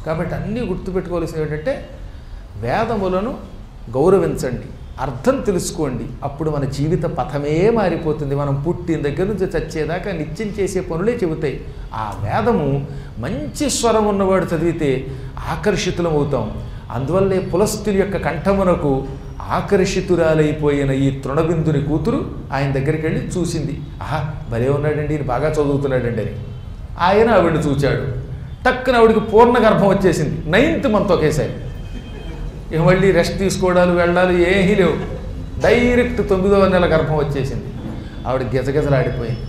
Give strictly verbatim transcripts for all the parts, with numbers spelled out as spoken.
కాబట్టి అన్నీ గుర్తుపెట్టుకోవాల్సింది ఏంటంటే వేదములను గౌరవించండి, అర్థం తెలుసుకోండి. అప్పుడు మన జీవిత పథమే మారిపోతుంది. మనం పుట్టిన దగ్గర నుంచి చచ్చేదాకా నిత్యం చేసే పనులే చెబుతాయి. ఆ వేదము మంచి స్వరం ఉన్నవాడు చదివితే ఆకర్షితులం అవుతాం. అందువల్లే పులస్తుని యొక్క కంఠమునకు ఆకర్షితురాలైపోయిన ఈ తృణబిందుని కూతురు ఆయన దగ్గరికి వెళ్ళి చూసింది. ఆహా, భలే ఉన్నాడండి, ఈయన బాగా చదువుతున్నాడండి అని. ఆయన ఆవిడని చూచాడు. టక్కున ఆవిడికి పూర్ణ గర్భం వచ్చేసింది. నైన్త్ మంత్ ఒకేసారి. ఇక మళ్ళీ రెస్ట్ తీసుకోవడాలు వెళ్ళాలి ఏమీ లేవు. డైరెక్ట్ తొమ్మిదవ నెల గర్భం వచ్చేసింది. ఆవిడ గిజగిజలాడిపోయింది.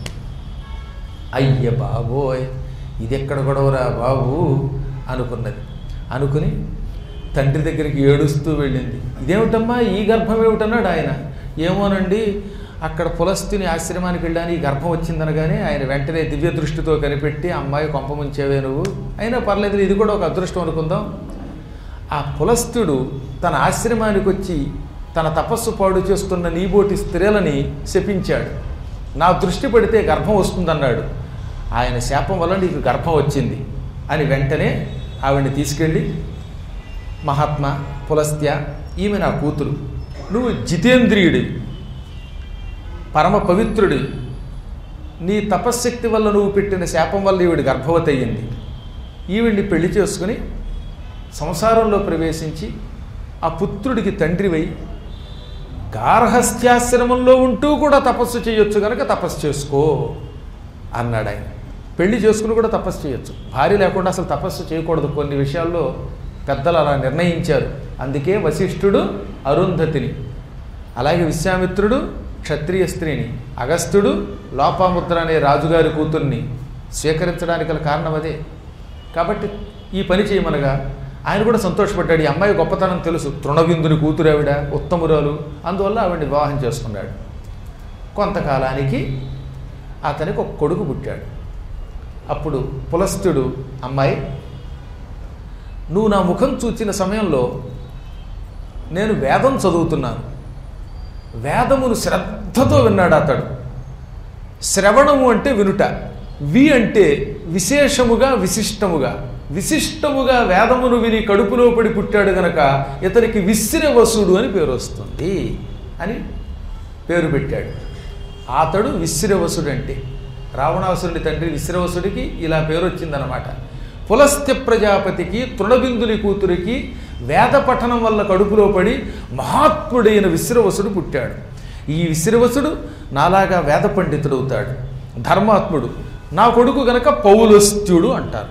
అయ్య బాబోయ్, ఇది ఎక్కడ గొడవరా బాబు అనుకున్నది. అనుకుని తండ్రి దగ్గరికి ఏడుస్తూ వెళ్ళింది. ఇదేమిటమ్మా, ఈ గర్భం ఏమిటన్నాడు ఆయన. ఏమోనండి, అక్కడ పులస్తుని ఆశ్రమానికి వెళ్ళాను, ఈ గర్భం వచ్చిందనగానే ఆయన వెంటనే దివ్య దృష్టితో కనిపెట్టి అమ్మాయి కొంప ముంచేవే నువ్వు, అయినా పర్లేదు, ఇది కూడా ఒక అదృష్టం అనుకుందాం. ఆ పులస్తుడు తన ఆశ్రమానికి వచ్చి తన తపస్సు పాడు చేస్తున్న నీబోటి స్త్రీలని శపించాడు. నా దృష్టి పడితే గర్భం వస్తుందన్నాడు. ఆయన శాపం వల్ల నీకు గర్భం వచ్చింది అని వెంటనే ఆవిడ్ని తీసుకెళ్ళి, మహాత్మా పులస్త్య, ఈమె నా కూతురు, నువ్వు జితేంద్రియుడి, పరమ పవిత్రుడి, నీ తపశ్శక్తి వల్ల నువ్వు పెట్టిన శాపం వల్ల ఈవిడి గర్భవతి అయ్యింది. ఈవిడ్ని పెళ్లి చేసుకుని సంసారంలో ప్రవేశించి ఆ పుత్రుడికి తండ్రివై గార్హస్థ్యాశ్రమంలో ఉంటూ కూడా తపస్సు చేయొచ్చు కనుక తపస్సు చేసుకో అన్నాడు ఆయన. పెళ్లి చేసుకుని కూడా తపస్సు చేయొచ్చు, భార్య లేకుండా అసలు తపస్సు చేయకూడదు. కొన్ని విషయాల్లో పెద్దలు అలా నిర్ణయించారు. అందుకే వశిష్ఠుడు అరుంధతిని, అలాగే విశ్వామిత్రుడు క్షత్రియ స్త్రీని, అగస్త్యుడు లోపాముద్ర అనే రాజుగారి కూతుర్ని స్వీకరించడానికి గల కారణం అదే. కాబట్టి ఈ పని చేయమనగా ఆయన కూడా సంతోషపడ్డాడు. ఈ అమ్మాయి గొప్పతనం తెలుసు, తృణబిందుని కూతురు ఆవిడ, ఉత్తమురాలు, అందువల్ల ఆవిడని వివాహం చేసుకున్నాడు. కొంతకాలానికి అతనికి ఒక కొడుకు పుట్టాడు. అప్పుడు పులస్తుడు, అమ్మాయి నువ్వు నా ముఖం చూచిన సమయంలో నేను వేదం చదువుతున్నాను. వేదమును శ్రద్ధతో విన్నాడు అతడు. శ్రవణము అంటే వినుట, వి అంటే విశేషముగా విశిష్టముగా, విశిష్టముగా వేదమును విని కడుపులో పడి పుట్టాడు గనక ఇతనికి విశ్రవసుడు అని పేరు వస్తుంది అని పేరు పెట్టాడు. అతడు విశ్రవసుడు అంటే రావణాసురుడి తండ్రి విశ్రవసుడికి ఇలా పేరు వచ్చిందనమాట. పులస్త్య ప్రజాపతికి తృణబిందుని కూతురికి వేద పఠనం వల్ల కడుపులో పడి మహాత్ముడైన విశ్రవసుడు పుట్టాడు. ఈ విశ్రవసుడు నాలాగా వేద పండితుడు అవుతాడు, ధర్మాత్ముడు. నా కొడుకు గనక పౌలస్త్యుడు అంటారు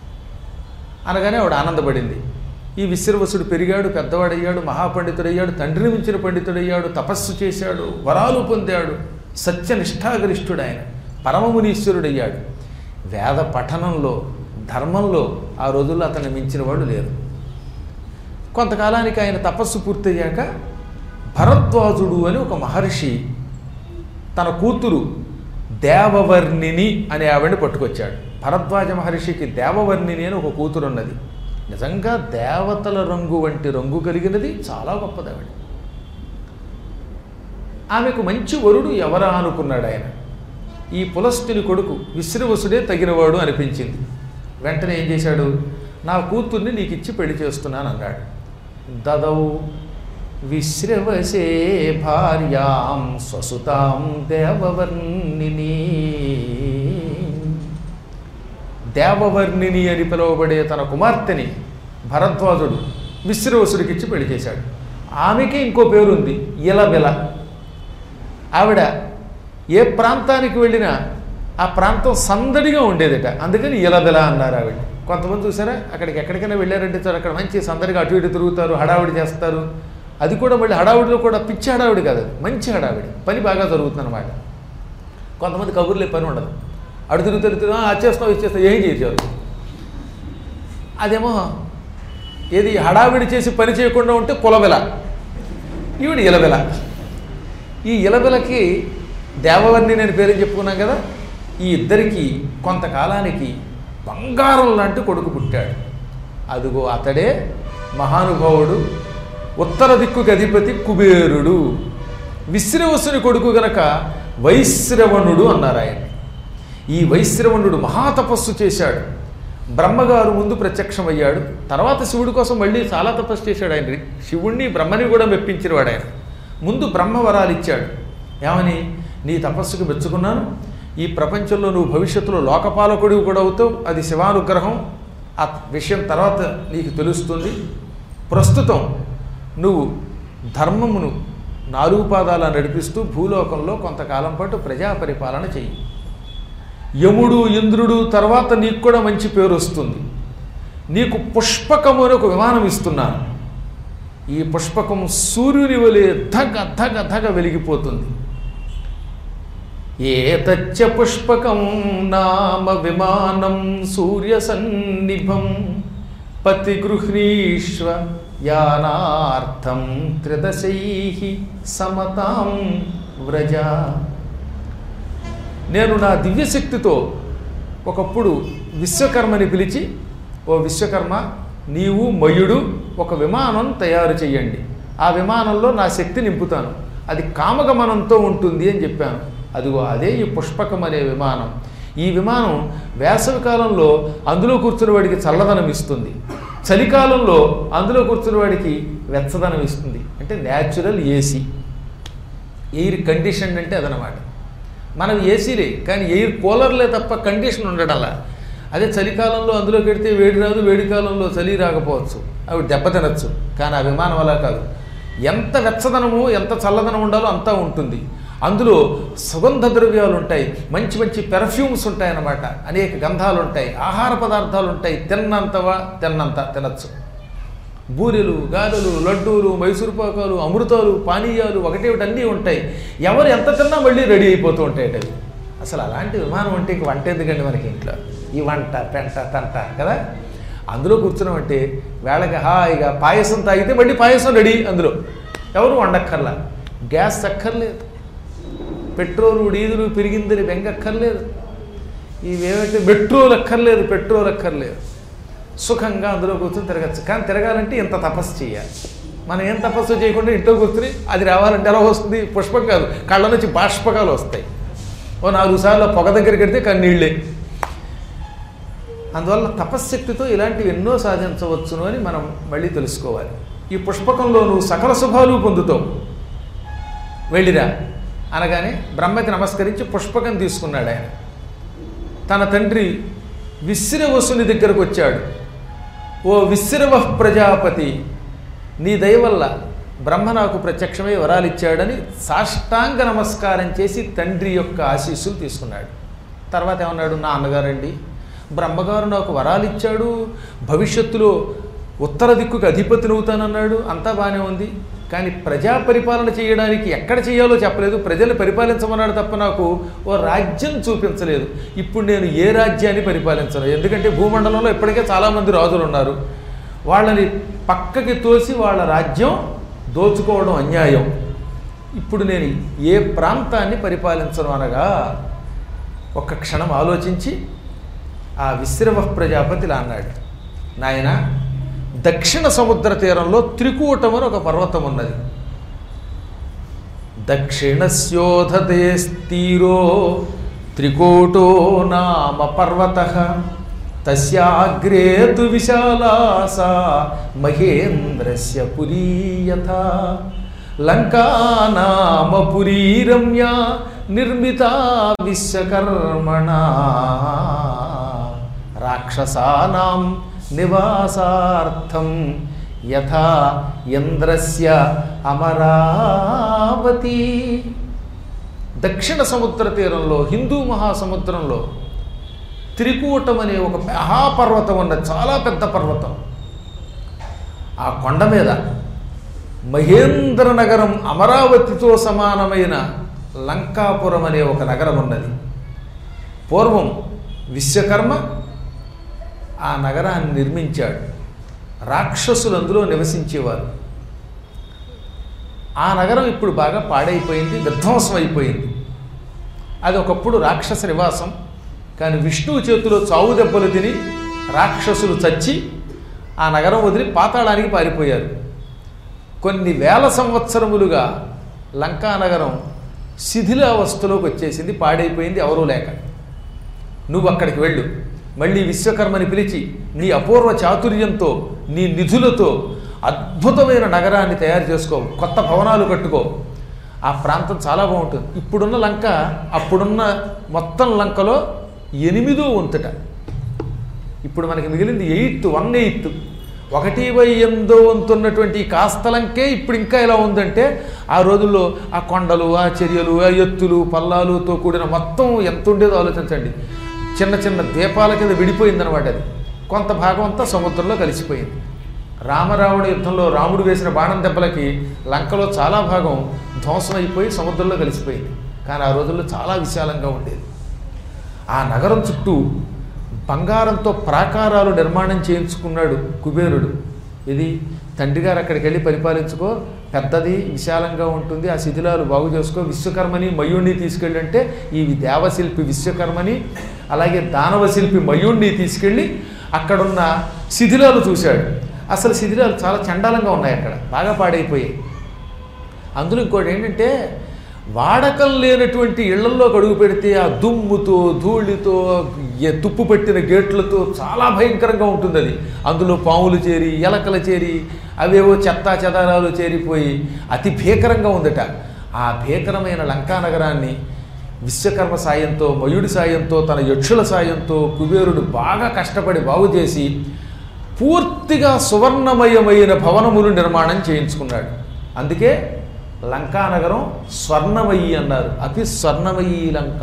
అనగానే ఆవిడ ఆనందపడింది. ఈ విశ్రవసుడు పెరిగాడు, పెద్దవాడయ్యాడు, మహాపండితుడయ్యాడు, తండ్రిని మించిన పండితుడయ్యాడు, తపస్సు చేశాడు, వరాలు పొందాడు, సత్యనిష్టాగరిష్ఠుడు, ఆయన పరమమునీశ్వరుడయ్యాడు. వేద పఠనంలో ధర్మంలో ఆ రోజుల్లో అతన్ని మించిన వాడు లేరు. కొంతకాలానికి ఆయన తపస్సు పూర్తయ్యాక భరద్వాజుడు అని ఒక మహర్షి తన కూతురు దేవవర్ణిని అనే ఆవిడని పట్టుకొచ్చాడు. భరద్వాజ మహర్షికి దేవవర్ణిని అని ఒక కూతురు ఉన్నది. నిజంగా దేవతల రంగు వంటి రంగు కలిగినది, చాలా గొప్పది ఆవిడ. ఆమెకు మంచి వరుడు ఎవరా అనుకున్నాడు ఆయన. ఈ పులస్తుని కొడుకు విశ్రవసుడే తగినవాడు అనిపించింది. వెంటనే ఏం చేశాడు, నా కూతుర్ని నీకు ఇచ్చి పెళ్లి చేస్తున్నాను అన్నాడు. దదౌ విశ్రవసే భార్యాం స్వసుతాం దేవవర్ణిని. దేవవర్ణిని అని పిలువబడే తన కుమార్తెని భరద్వాజుడు విశ్రవసుడికిచ్చి పెళ్లి చేశాడు. ఆమెకి ఇంకో పేరుంది, ఇలబెల. ఆవిడ ఏ ప్రాంతానికి వెళ్ళినా ఆ ప్రాంతం సందడిగా ఉండేదట, అందుకని ఇలబెల అన్నారు ఆవిడ. కొంతమంది చూసారా, అక్కడికి ఎక్కడికైనా వెళ్ళారంటే చాలు అక్కడ మంచి సందడిగా అటు ఇటు తిరుగుతారు, హడావిడి చేస్తారు. అది కూడా మళ్ళీ హడావిడిలో కూడా పిచ్చి హడావిడి కాదు, మంచి హడావిడి, పని బాగా జరుగుతుంది అన్నమాట. కొంతమంది కబుర్లే పని ఉండదు, అడు తిరుగుతూ తిరుగుతూ వచ్చేస్తావు ఇచ్చేస్తావు, ఏం చేశారు. అదేమో ఏది హడావిడి చేసి పని చేయకుండా ఉంటే కులబెల, ఈవిడ ఇలబెల. ఈ ఇలబెలకి దేవవర్ణి నేను పేరు చెప్పుకున్నాం కదా. ఈ ఇద్దరికి కొంతకాలానికి బంగారం లాంటి కొడుకు పుట్టాడు. అదిగో అతడే మహానుభావుడు, ఉత్తర దిక్కుకి అధిపతి కుబేరుడు. విశ్రవసుని కొడుకు గనక వైశ్రవణుడు అన్నారు ఆయన్ని. ఈ వైశ్రవణుడు మహాతపస్సు చేశాడు. బ్రహ్మగారు ముందు ప్రత్యక్షమయ్యాడు. తర్వాత శివుడి కోసం మళ్ళీ చాలా తపస్సు చేశాడు ఆయన. శివుణ్ణి బ్రహ్మని కూడా మెప్పించినవాడు ఆయన. ముందు బ్రహ్మ వరాలు ఇచ్చాడు. ఏమని? నీ తపస్సుకు మెచ్చుకున్నాను, ఈ ప్రపంచంలో నువ్వు భవిష్యత్తులో లోకపాలకుడివి కూడా అవుతావు, అది శివానుగ్రహం, ఆ విషయం తర్వాత నీకు తెలుస్తుంది. ప్రస్తుతం నువ్వు ధర్మమును నాలుగు పాదాల నడిపిస్తూ భూలోకంలో కొంతకాలం పాటు ప్రజా పరిపాలన చెయ్యి. యముడు ఇంద్రుడు తర్వాత నీకు కూడా మంచి పేరు వస్తుంది. నీకు పుష్పకము అని ఒక విమానం ఇస్తున్నాను. ఈ పుష్పకం సూర్యుని వలె ధగ ధగ ధగ వెలిగిపోతుంది. ఏతచ్చ పుష్పకం నామ విమానం సూర్య సన్నిభం పతిగృహ్ణీష్వ యానార్థం త్రిదశైః సమతాం వ్రజ. నేను నా దివ్యశక్తితో ఒకప్పుడు విశ్వకర్మని పిలిచి, ఓ విశ్వకర్మ, నీవు మయుడు ఒక విమానం తయారు చేయండి, ఆ విమానంలో నా శక్తి నింపుతాను, అది కామగమనంతో ఉంటుంది అని చెప్పాను. అదిగో అదే ఈ పుష్పకం అనే విమానం. ఈ విమానం వేసవి కాలంలో అందులో కూర్చున్న వాడికి చల్లదనం ఇస్తుంది, చలికాలంలో అందులో కూర్చున్న వాడికి వెచ్చదనం ఇస్తుంది. అంటే న్యాచురల్ ఏసీ, ఎయిర్ కండిషన్ అంటే అదనమాట. మనం ఏసీలే కానీ ఎయిర్ కూలర్లే తప్ప కండిషన్ ఉండడంలా. అదే చలికాలంలో అందులో పెడితే వేడి రాదు, వేడి కాలంలో చలి రాకపోవచ్చు, అవి దెబ్బతినచ్చు. కానీ ఆ విమానం అలా కాదు, ఎంత వెచ్చదనము ఎంత చల్లదనం ఉండాలో అంతా ఉంటుంది. అందులో సుగంధ ద్రవ్యాలు ఉంటాయి, మంచి మంచి పెర్ఫ్యూమ్స్ ఉంటాయన్నమాట, అనేక గంధాలు ఉంటాయి, ఆహార పదార్థాలు ఉంటాయి, తిన్నంతవా తిన్నంత తినచ్చు. బూరెలు, గారెలు, లడ్డూలు, మైసూరుపాకాలు, అమృతాలు, పానీయాలు ఒకటేమిటి అన్నీ ఉంటాయి. ఎవరు ఎంత తిన్నా మళ్ళీ రెడీ అయిపోతూ ఉంటాయి అవి. అసలు అలాంటి విమానం అంటే ఇంక వంట ఎందుకండి మనకి ఇంట్లో, ఈ వంట పెంట తంట కదా. అందులో కూర్చున్నామంటే వేళకి హాయిగా పాయసం తాగితే మళ్ళీ పాయసం రెడీ. అందులో ఎవరు వండక్కర్లా, గ్యాస్ అక్కర్లేదు, పెట్రోలు డీజిలు పెరిగిందని బెంగక్కర్లేదు, ఇవేమైతే మెట్రోలు అక్కర్లేదు, పెట్రోల్ అక్కర్లేదు, సుఖంగా అందులో కూర్చొని తిరగచ్చు. కానీ తిరగాలంటే ఇంత తపస్సు చేయాలి. మనం ఏం తపస్సు చేయకుండా ఇంట్లో కూర్చుని అది రావాలంటే ఎలా వస్తుంది? పుష్పం కాదు, కళ్ళ నుంచి బాష్పకాలు వస్తాయి. ఓ నాలుగు సార్లు పొగ దగ్గరికి వెడితే కన్నీళ్ళే. అందువల్ల తపశ్శక్తితో ఇలాంటివి ఎన్నో సాధించవచ్చును అని మనం మళ్ళీ తెలుసుకోవాలి. ఈ పుష్పకంలో నువ్వు సకల శుభాలు పొందుతావు, వెళ్ళిరా అనగానే బ్రహ్మకి నమస్కరించి పుష్పకం తీసుకున్నాడు ఆయన. తన తండ్రి విశ్రవసుని దగ్గరకు వచ్చాడు. ఓ విశ్రవ ప్రజాపతి, నీ దయ వల్ల బ్రహ్మ నాకు ప్రత్యక్షమై వరాలు ఇచ్చాడని సాష్టాంగ నమస్కారం చేసి తండ్రి యొక్క ఆశీస్సులు తీసుకున్నాడు. తర్వాత ఏమన్నాడు? నా అన్నగారండి, బ్రహ్మగారు నాకు వరాలు ఇచ్చాడు, భవిష్యత్తులో ఉత్తర దిక్కుకి అధిపతిని అవుతానన్నాడు, అంతా బాగానే ఉంది. కానీ ప్రజా పరిపాలన చేయడానికి ఎక్కడ చేయాలో చెప్పలేదు, ప్రజల్ని పరిపాలించమన్నాడు తప్ప నాకు ఓ రాజ్యం చూపించలేదు. ఇప్పుడు నేను ఏ రాజ్యాన్ని పరిపాలించను, ఎందుకంటే భూమండలంలో ఇప్పటికే చాలామంది రాజులు ఉన్నారు, వాళ్ళని పక్కకి తోసి వాళ్ళ రాజ్యం దోచుకోవడం అన్యాయం. ఇప్పుడు నేను ఏ ప్రాంతాన్ని పరిపాలించను అనగా ఒక్క క్షణం ఆలోచించి ఆ విశ్రవ ప్రజాపతి ఇలా అన్నాడు, నాయన, దక్షిణ సముద్ర తీరంలో త్రికూటమని ఒక పర్వతం ఉన్నది. దక్షిణస్యోధతే తీరో త్రికూటో నామ పర్వతః తస్యాగ్రే తు విశాలాసా మహేంద్రస్య పురీ యథా లంకా నామ పురీ రమ్యా నిర్మితా విశ్వకర్మణా రాక్షసానాం నివాసార్థం యథా ఇంద్రస్య అమరావతి. దక్షిణ సముద్ర తీరంలో హిందూ మహాసముద్రంలో త్రికూటం అనే ఒక మహాపర్వతం ఉన్నది, చాలా పెద్ద పర్వతం. ఆ కొండ మీద మహేంద్ర నగరం అమరావతితో సమానమైన లంకాపురం అనే ఒక నగరం ఉన్నది. పూర్వం విశ్వకర్మ ఆ నగరాన్ని నిర్మించాడు. రాక్షసులు అందులో నివసించేవారు. ఆ నగరం ఇప్పుడు బాగా పాడైపోయింది, విధ్వంసం అయిపోయింది. అది ఒకప్పుడు రాక్షస నివాసం. కానీ విష్ణువు చేతిలో చావు దెబ్బలు తిని రాక్షసులు చచ్చి ఆ నగరం వదిలి పాతాళానికి పారిపోయారు. కొన్ని వేల సంవత్సరములుగా లంకా నగరం శిథిలావస్థలోకి వచ్చేసింది, పాడైపోయింది, ఎవరూ లేక. నువ్వు అక్కడికి వెళ్ళు, మళ్ళీ విశ్వకర్మని పిలిచి నీ అపూర్వ చాతుర్యంతో నీ నిధులతో అద్భుతమైన నగరాన్ని తయారు చేసుకో, కొత్త భవనాలు కట్టుకో, ఆ ప్రాంతం చాలా బాగుంటుంది. ఇప్పుడున్న లంక అప్పుడున్న మొత్తం లంకలో ఎనిమిదో వంతుట. ఇప్పుడు మనకి మిగిలింది ఎయిత్ వన్ ఎయిత్ ఒకటి బై ఎనిమిదో వంతున్నటువంటి ఈ కాస్తలంకే ఇప్పుడు ఇంకా ఎలా ఉందంటే ఆ రోజుల్లో ఆ కొండలు, ఆ చర్యలు, ఆ ఎత్తులు, పల్లాలుతో కూడిన మొత్తం ఎంత ఉండేదో ఆలోచించండి. చిన్న చిన్న ద్వీపాల కింద విడిపోయిందనమాట. అది కొంత భాగం అంతా సముద్రంలో కలిసిపోయింది. రామరావణ యుద్ధంలో రాముడు వేసిన బాణం దెబ్బలకి లంకలో చాలా భాగం ధ్వంసం అయిపోయి సముద్రంలో కలిసిపోయింది. కానీ ఆ రోజుల్లో చాలా విశాలంగా ఉండేది. ఆ నగరం చుట్టూ బంగారంతో ప్రాకారాలు నిర్మాణం చేయించుకున్నాడు కుబేరుడు. ఇది తండ్రి గారు అక్కడికి వెళ్ళి పరిపాలించుకో, పెద్దది విశాలంగా ఉంటుంది, ఆ శిథిలాలు బాగు చేసుకో, విశ్వకర్మని మయుణ్ణి తీసుకెళ్ళంటే ఈ దేవశిల్పి విశ్వకర్మని అలాగే దానవశిల్పి మయుణ్ణి తీసుకెళ్ళి అక్కడున్న శిథిలాలు చూశాడు. అసలు శిథిలాలు చాలా చండాలంగా ఉన్నాయి, అక్కడ బాగా పాడైపోయాయి. అందులో ఇంకోటి ఏంటంటే వాడకం లేనటువంటి ఇళ్లల్లో అడుగు పెడితే ఆ దుమ్ముతో ధూళితో తుప్పు పెట్టిన గేట్లతో చాలా భయంకరంగా ఉంటుంది. అది అందులో పాములు చేరి ఎలకలు చేరి అవేవో చెత్తా చెదారాలు చేరిపోయి అతి భీకరంగా ఉందట. ఆ భీకరమైన లంకా నగరాన్ని విశ్వకర్మ సాయంతో మయుడి సాయంతో తన యక్షుల సాయంతో కుబేరుడు బాగా కష్టపడి బాగు చేసి పూర్తిగా సువర్ణమయమైన భవనములు నిర్మాణం చేయించుకున్నాడు. అందుకే లంకానగరం స్వర్ణమయీ అన్నారు. అతి స్వర్ణమయీ లంక.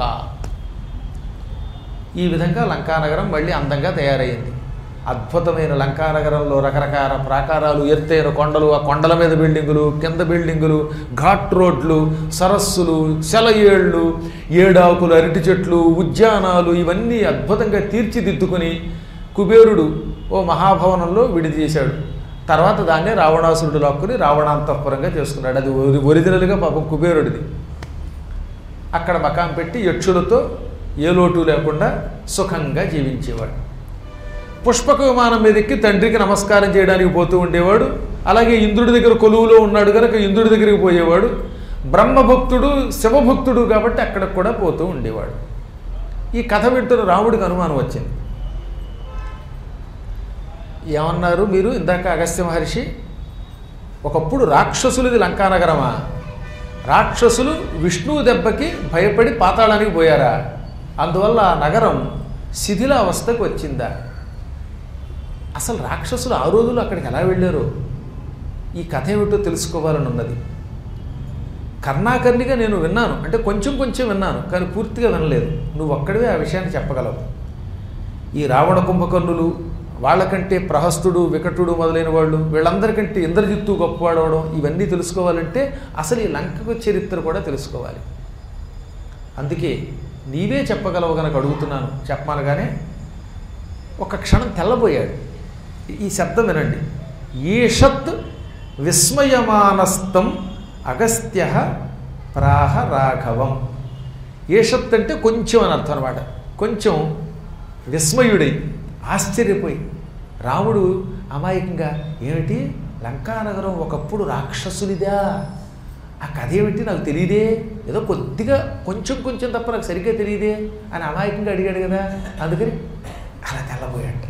ఈ విధంగా లంకానగరం మళ్ళీ అందంగా తయారైంది. అద్భుతమైన లంకానగరంలో రకరకాల ప్రాకారాలు, ఎత్తైన కొండలు, ఆ కొండల మీద బిల్డింగులు, కింద బిల్డింగులు, ఘాట్ రోడ్లు, సరస్సులు, సెలయేళ్ళు, ఏడాకులు, అరటి చెట్లు, ఉద్యానాలు ఇవన్నీ అద్భుతంగా తీర్చిదిద్దుకుని కుబేరుడు ఓ మహాభవనంలో విడిది చేశాడు. తర్వాత దాన్నే రావణాసురుడు లాక్కుని రావణాంతఃపురంగా చేసుకున్నాడు. అది ఒరిజినల్గా పాపం కుబేరుడిది. అక్కడ మకాం పెట్టి యక్షులతో ఏ లోటు లేకుండా సుఖంగా జీవించేవాడు. పుష్పక విమానం మీద ఎక్కి తండ్రికి నమస్కారం చేయడానికి పోతూ ఉండేవాడు. అలాగే ఇంద్రుడి దగ్గర కొలువులో ఉన్నాడు కనుక ఇంద్రుడి దగ్గరికి పోయేవాడు. బ్రహ్మభక్తుడు శివభక్తుడు కాబట్టి అక్కడికి కూడా పోతూ ఉండేవాడు. ఈ కథ వింటున్న రాముడికి అనుమానం వచ్చింది. ఏమన్నారు మీరు ఇందాక అగస్త్య మహర్షి? ఒకప్పుడు రాక్షసులది లంకానగరమా? రాక్షసులు విష్ణువు దెబ్బకి భయపడి పాతాళానికి పోయారా? అందువల్ల ఆ నగరం శిథిలావస్థకు వచ్చిందా? అసలు రాక్షసులు ఆ రోజులు అక్కడికి ఎలా వెళ్ళారో ఈ కథ ఏమిటో తెలుసుకోవాలని ఉన్నది. కర్ణాకర్ణిగా నేను విన్నాను, అంటే కొంచెం కొంచెం విన్నాను, కానీ పూర్తిగా వినలేదు. నువ్వు ఒక్కడివే ఆ విషయాన్ని చెప్పగలవు. ఈ రావణ కుంభకర్ణులు, వాళ్ళకంటే ప్రహస్తుడు, వికటుడు మొదలైన వాళ్ళు, వీళ్ళందరికంటే ఇంద్రజిత్తు గొప్పవాడవడం, ఇవన్నీ తెలుసుకోవాలంటే అసలు ఈ లంక చరిత్ర కూడా తెలుసుకోవాలి. అందుకే నీవే చెప్పగలవు కనుక అడుగుతున్నాను. చెప్పమనగానే ఒక క్షణం తెల్లబోయాడు. ఈ శబ్దం వినండి. ఈషత్ విస్మయమానస్తం అగస్త్య ప్రాహ రాఘవం. ఈషత్ అంటే కొంచెం అని అర్థం అనమాట. కొంచెం విస్మయుడై ఆశ్చర్యపోయి రాముడు అమాయకంగా, ఏమిటి లంకానగరం ఒకప్పుడు రాక్షసునిదా? ఆ కథ ఏమిటి నాకు తెలియదే, ఏదో కొద్దిగా కొంచెం కొంచెం తప్ప నాకు సరిగ్గా తెలియదే అని అమాయకంగా అడిగాడు కదా, అందుకని అలా తెల్లబోయాడు.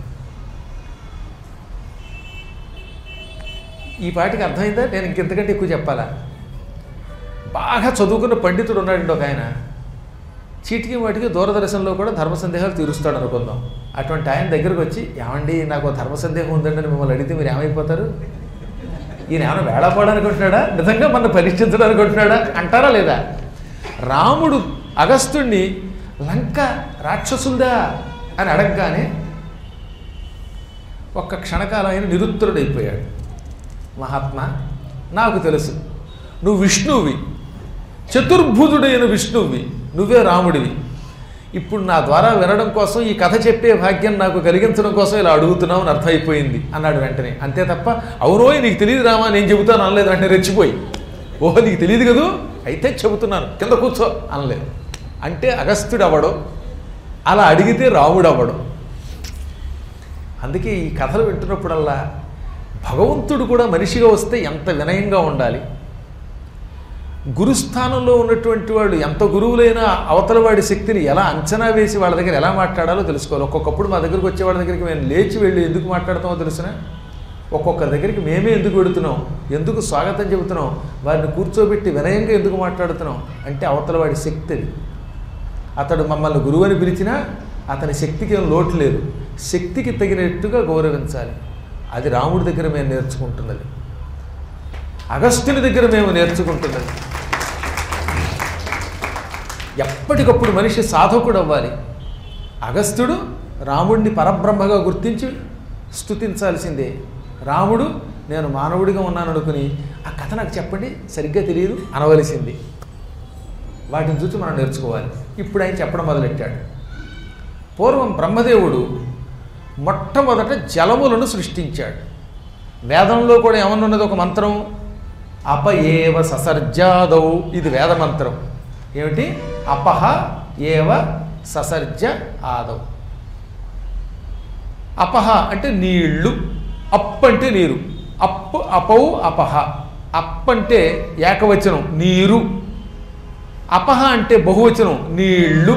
ఈ పాటికి అర్థమైందా? నేను ఇంకెంతకంటే ఎక్కువ చెప్పాలా? బాగా చదువుకున్న పండితుడు ఉన్నాడండి ఒక ఆయన. చీటికి వాటికి దూరదర్శన్లో కూడా ధర్మ సందేహాలు తీరుస్తాడు అనుకుందాం. అటువంటి ఆయన దగ్గరకు వచ్చి, ఏమండి నాకు ధర్మ సందేహం ఉందండి అని మిమ్మల్ని అడిగితే మీరు ఏమైపోతారు? ఈయన ఏమైనా వేళాపోవడానుకుంటున్నాడా, నిజంగా మన పరీక్షించడానుకుంటున్నాడా అంటారా లేదా? రాముడు అగస్త్యుణ్ణి లంక రాక్షసుందా అని అడగగానే ఒక్క క్షణకాలం ఆయన నిరుత్తరుడైపోయాడు. మహాత్మా, నాకు తెలుసు నువ్వు విష్ణువి, చతుర్భుజుడైన విష్ణువి, నువ్వే రాముడివి. ఇప్పుడు నా ద్వారా వినడం కోసం, ఈ కథ చెప్పే భాగ్యం నాకు కలిగించడం కోసం ఇలా అడుగుతున్నావు అని అర్థమైపోయింది అన్నాడు వెంటనే. అంతే తప్ప అవునోయ్ నీకు తెలియదు రామా నేను చెబుతాను అనలేదు. అంటే రెచ్చిపోయి, ఓహో నీకు తెలియదు కదూ, అయితే చెబుతున్నాను కింద కూర్చో అనలేదు. అంటే అగస్త్యుడు అవ్వడం, అలా అడిగితే రాముడు అవ్వడం. అందుకే ఈ కథలు వింటున్నప్పుడల్లా భగవంతుడు కూడా మనిషిగా వస్తే ఎంత వినయంగా ఉండాలి, గురుస్థానంలో ఉన్నటువంటి వాళ్ళు ఎంత గురువులైనా అవతల వాడి శక్తిని ఎలా అంచనా వేసి వాళ్ళ దగ్గర ఎలా మాట్లాడాలో తెలుసుకోవాలి. ఒక్కొక్కప్పుడు మా దగ్గరికి వచ్చే వాళ్ళ దగ్గరికి మేము లేచి వెళ్ళి ఎందుకు మాట్లాడతామో తెలిసిన, ఒక్కొక్కరి దగ్గరికి మేమే ఎందుకు వెడుతున్నాం, ఎందుకు స్వాగతం చెబుతున్నాం, వారిని కూర్చోబెట్టి వినయంగా ఎందుకు మాట్లాడుతున్నాం అంటే అవతల వాడి శక్తి అది. అతడు మమ్మల్ని గురువు అని పిలిచినా అతని శక్తికి ఏం లోటు లేదు, శక్తికి తగినట్టుగా గౌరవించాలి. అది రాముడి దగ్గర మేము నేర్చుకుంటున్నది, అగస్త్యుని దగ్గర మేము నేర్చుకుంటున్నది. ఎప్పటికప్పుడు మనిషి సాధకుడు అవ్వాలి. అగస్త్యుడు రాముడిని పరబ్రహ్మగా గుర్తించి స్తుతించాల్సిందే. రాముడు నేను మానవుడిగా ఉన్నాను అనుకుని ఆ కథ నాకు చెప్పండి సరిగ్గా తెలియదు అనవలసింది. వాటిని చూసి మనం నేర్చుకోవాలి. ఇప్పుడు ఆయన చెప్పడం మొదలెట్టాడు. పూర్వం బ్రహ్మదేవుడు మొట్టమొదట జలములను సృష్టించాడు. వేదంలో కూడా ఏమన్నది ఒక మంత్రం, అప ఏవ ససర్జాదౌ, ఇది వేద మంత్రం. ఏమిటి? అపహ ఏవ ససర్జ ఆదౌ. అపహ అంటే నీళ్లు, అప్ అంటే నీరు, అప్ అపౌ అపహ. అప్ అంటే ఏకవచనం నీరు, అపహ అంటే బహువచనం నీళ్లు.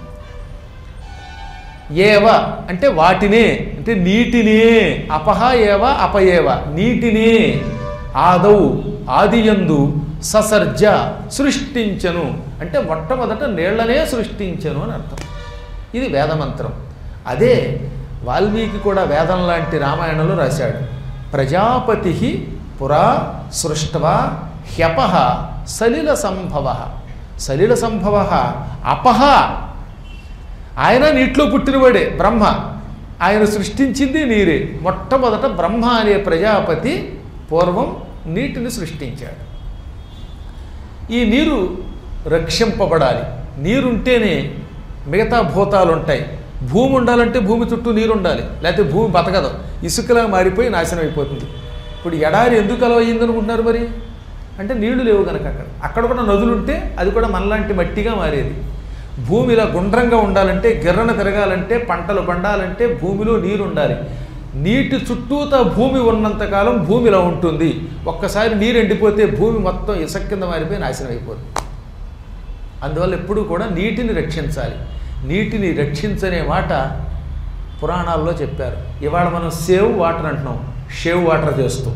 ఏవ అంటే వాటినే, అంటే నీటినే. అపహ ఏవ అపయేవ నీటినే. ఆదౌ ఆదియందు ససర్జ సృష్టించను అంటే మొట్టమొదట నీళ్లనే సృష్టించను అని అర్థం. ఇది వేదమంత్రం. అదే వాల్మీకి కూడా వేదం లాంటి రామాయణంలో రాశాడు. ప్రజాపతి పురా సృష్ట్వా హ్యపహ సలిల సంభవ. సలిల సంభవ అపహ. ఆయన నీటిలో పుట్టినవాడే బ్రహ్మ, ఆయన సృష్టించింది నీరే. మొట్టమొదట బ్రహ్మ అనే ప్రజాపతి పూర్వం నీటిని సృష్టించాడు. ఈ నీరు రక్షింపబడాలి. నీరుంటేనే మిగతా భూతాలు ఉంటాయి. భూమి ఉండాలంటే భూమి చుట్టూ నీరు ఉండాలి, లేకపోతే భూమి బతకదు, ఇసుకలా మారిపోయి నాశనం అయిపోతుంది. ఇప్పుడు ఎడారి ఎందుకు అలా అయ్యిందనుకుంటున్నారు మరి అంటే నీళ్లు లేవు కనుక. అక్కడ అక్కడ కూడా నదులుంటే అది కూడా మనలాంటి మట్టిగా మారేది. భూమి ఇలా గుండ్రంగా ఉండాలంటే, గిర్రన తిరగాలంటే, పంటలు పండాలంటే భూమిలో నీరు ఉండాలి. నీటి చుట్టూతా భూమి ఉన్నంతకాలం భూమి ఇలా ఉంటుంది. ఒక్కసారి నీరు ఎండిపోతే భూమి మొత్తం ఇసుక కింద మారిపోయి నాశనం అయిపోతుంది. అందువల్ల ఎప్పుడూ కూడా నీటిని రక్షించాలి. నీటిని రక్షించనే మాట పురాణాల్లో చెప్పారు. ఇవాళ మనం సేవ్ వాటర్ అంటున్నాం, షేవ్ వాటర్ చేస్తూ.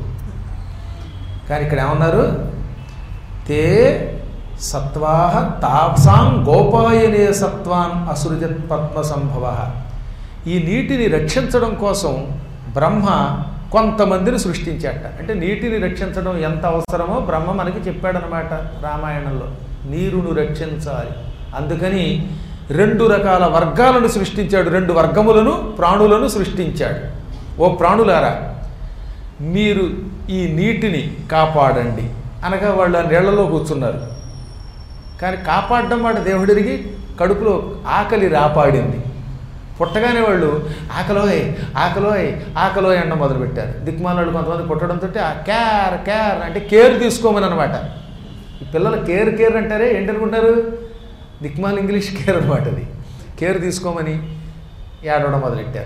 కానీ ఇక్కడ ఏమన్నారు? తే సత్వాహ తాప్సాం గోపాయనే సత్వాన్ అసృజత్ పద్మ సంభవ. ఈ నీటిని రక్షించడం కోసం బ్రహ్మ కొంతమందిని సృష్టించాట. అంటే నీటిని రక్షించడం ఎంత అవసరమో బ్రహ్మ మనకి చెప్పాడనమాట రామాయణంలో. నీరును రక్షించాలి. అందుకని రెండు రకాల వర్గాలను సృష్టించాడు, రెండు వర్గములను ప్రాణులను సృష్టించాడు. ఓ ప్రాణులారా, మీరు ఈ నీటిని కాపాడండి అనగా వాళ్ళు ఆ నీళ్లలో కూర్చున్నారు. కానీ కాపాడడం మాట దేవుడికి కడుపులో ఆకలి రాపాడింది. పుట్టగానే వాళ్ళు ఆకలోయ్ ఆకలోయ్ ఆకలోయ్ అండం మొదలుపెట్టారు. దిక్మాలను కొంతమంది పుట్టడంతో ఆ కేర్ కేర్ అంటే కేర్ తీసుకోమని అనమాట. ఈ పిల్లలు కేర్ కేర్ అంటారే ఏంటనుకుంటారు? దిక్మాల ఇంగ్లీష్ కేర్ అనమాట. అది కేర్ తీసుకోమని ఏడవడం మొదలెట్టారు.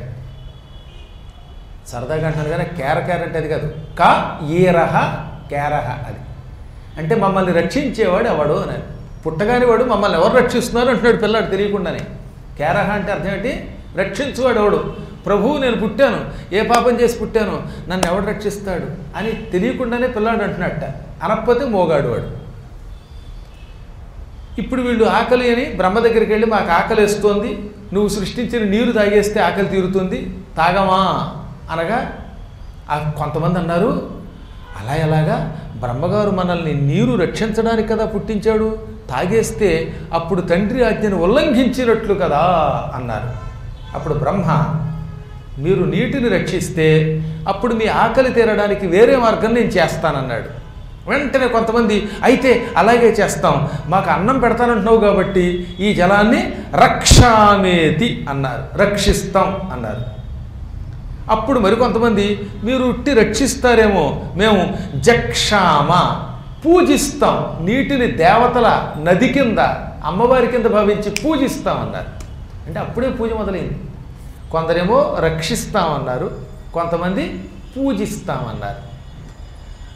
సరదాగా అంటున్నారు కానీ కేర కేర్ అంటే అది కాదు. క ఈరహ కేరహ. అది అంటే మమ్మల్ని రక్షించేవాడు ఎవడు అని. పుట్టగానే వాడు మమ్మల్ని ఎవరు రక్షిస్తున్నారు అంటున్నాడు పిల్లాడు తెలియకుండానే. కేరహ అంటే అర్థం ఏంటి? రక్షించువాడు ఎవడు. ప్రభువు నేను పుట్టాను, ఏ పాపం చేసి పుట్టాను, నన్ను ఎవడు రక్షిస్తాడు అని తెలియకుండానే పిల్లాడు అంటున్నట్ట. అనకపోతే మోగాడు వాడు. ఇప్పుడు వీళ్ళు ఆకలి అని బ్రహ్మ దగ్గరికి వెళ్ళి మాకు ఆకలి వేస్తోంది, నువ్వు సృష్టించిన నీరు తాగేస్తే ఆకలి తీరుతుంది, తాగమా అనగా కొంతమంది అన్నారు, అలా ఎలాగా? బ్రహ్మగారు మనల్ని నీరు రక్షించడానికి కదా పుట్టించాడు, తాగేస్తే అప్పుడు తండ్రి ఆజ్ఞను ఉల్లంఘించినట్లు కదా అన్నారు. అప్పుడు బ్రహ్మ, మీరు నీటిని రక్షిస్తే అప్పుడు మీ ఆకలి తీరడానికి వేరే మార్గం నేను చేస్తానన్నాడు. వెంటనే కొంతమంది అయితే అలాగే చేస్తాం, మాకు అన్నం పెడతానంటున్నావు కాబట్టి ఈ జలాన్ని రక్షామేతి అన్నారు, రక్షిస్తాం అన్నారు. అప్పుడు మరికొంతమంది మీరు ఉట్టి రక్షిస్తారేమో, మేము జక్షామ పూజిస్తాం, నీటిని దేవతల నది కింద అమ్మవారి కింద భావించి పూజిస్తాం అన్నారు. అంటే అప్పుడే పూజ మొదలైంది. కొందరేమో రక్షిస్తామన్నారు, కొంతమంది పూజిస్తామన్నారు.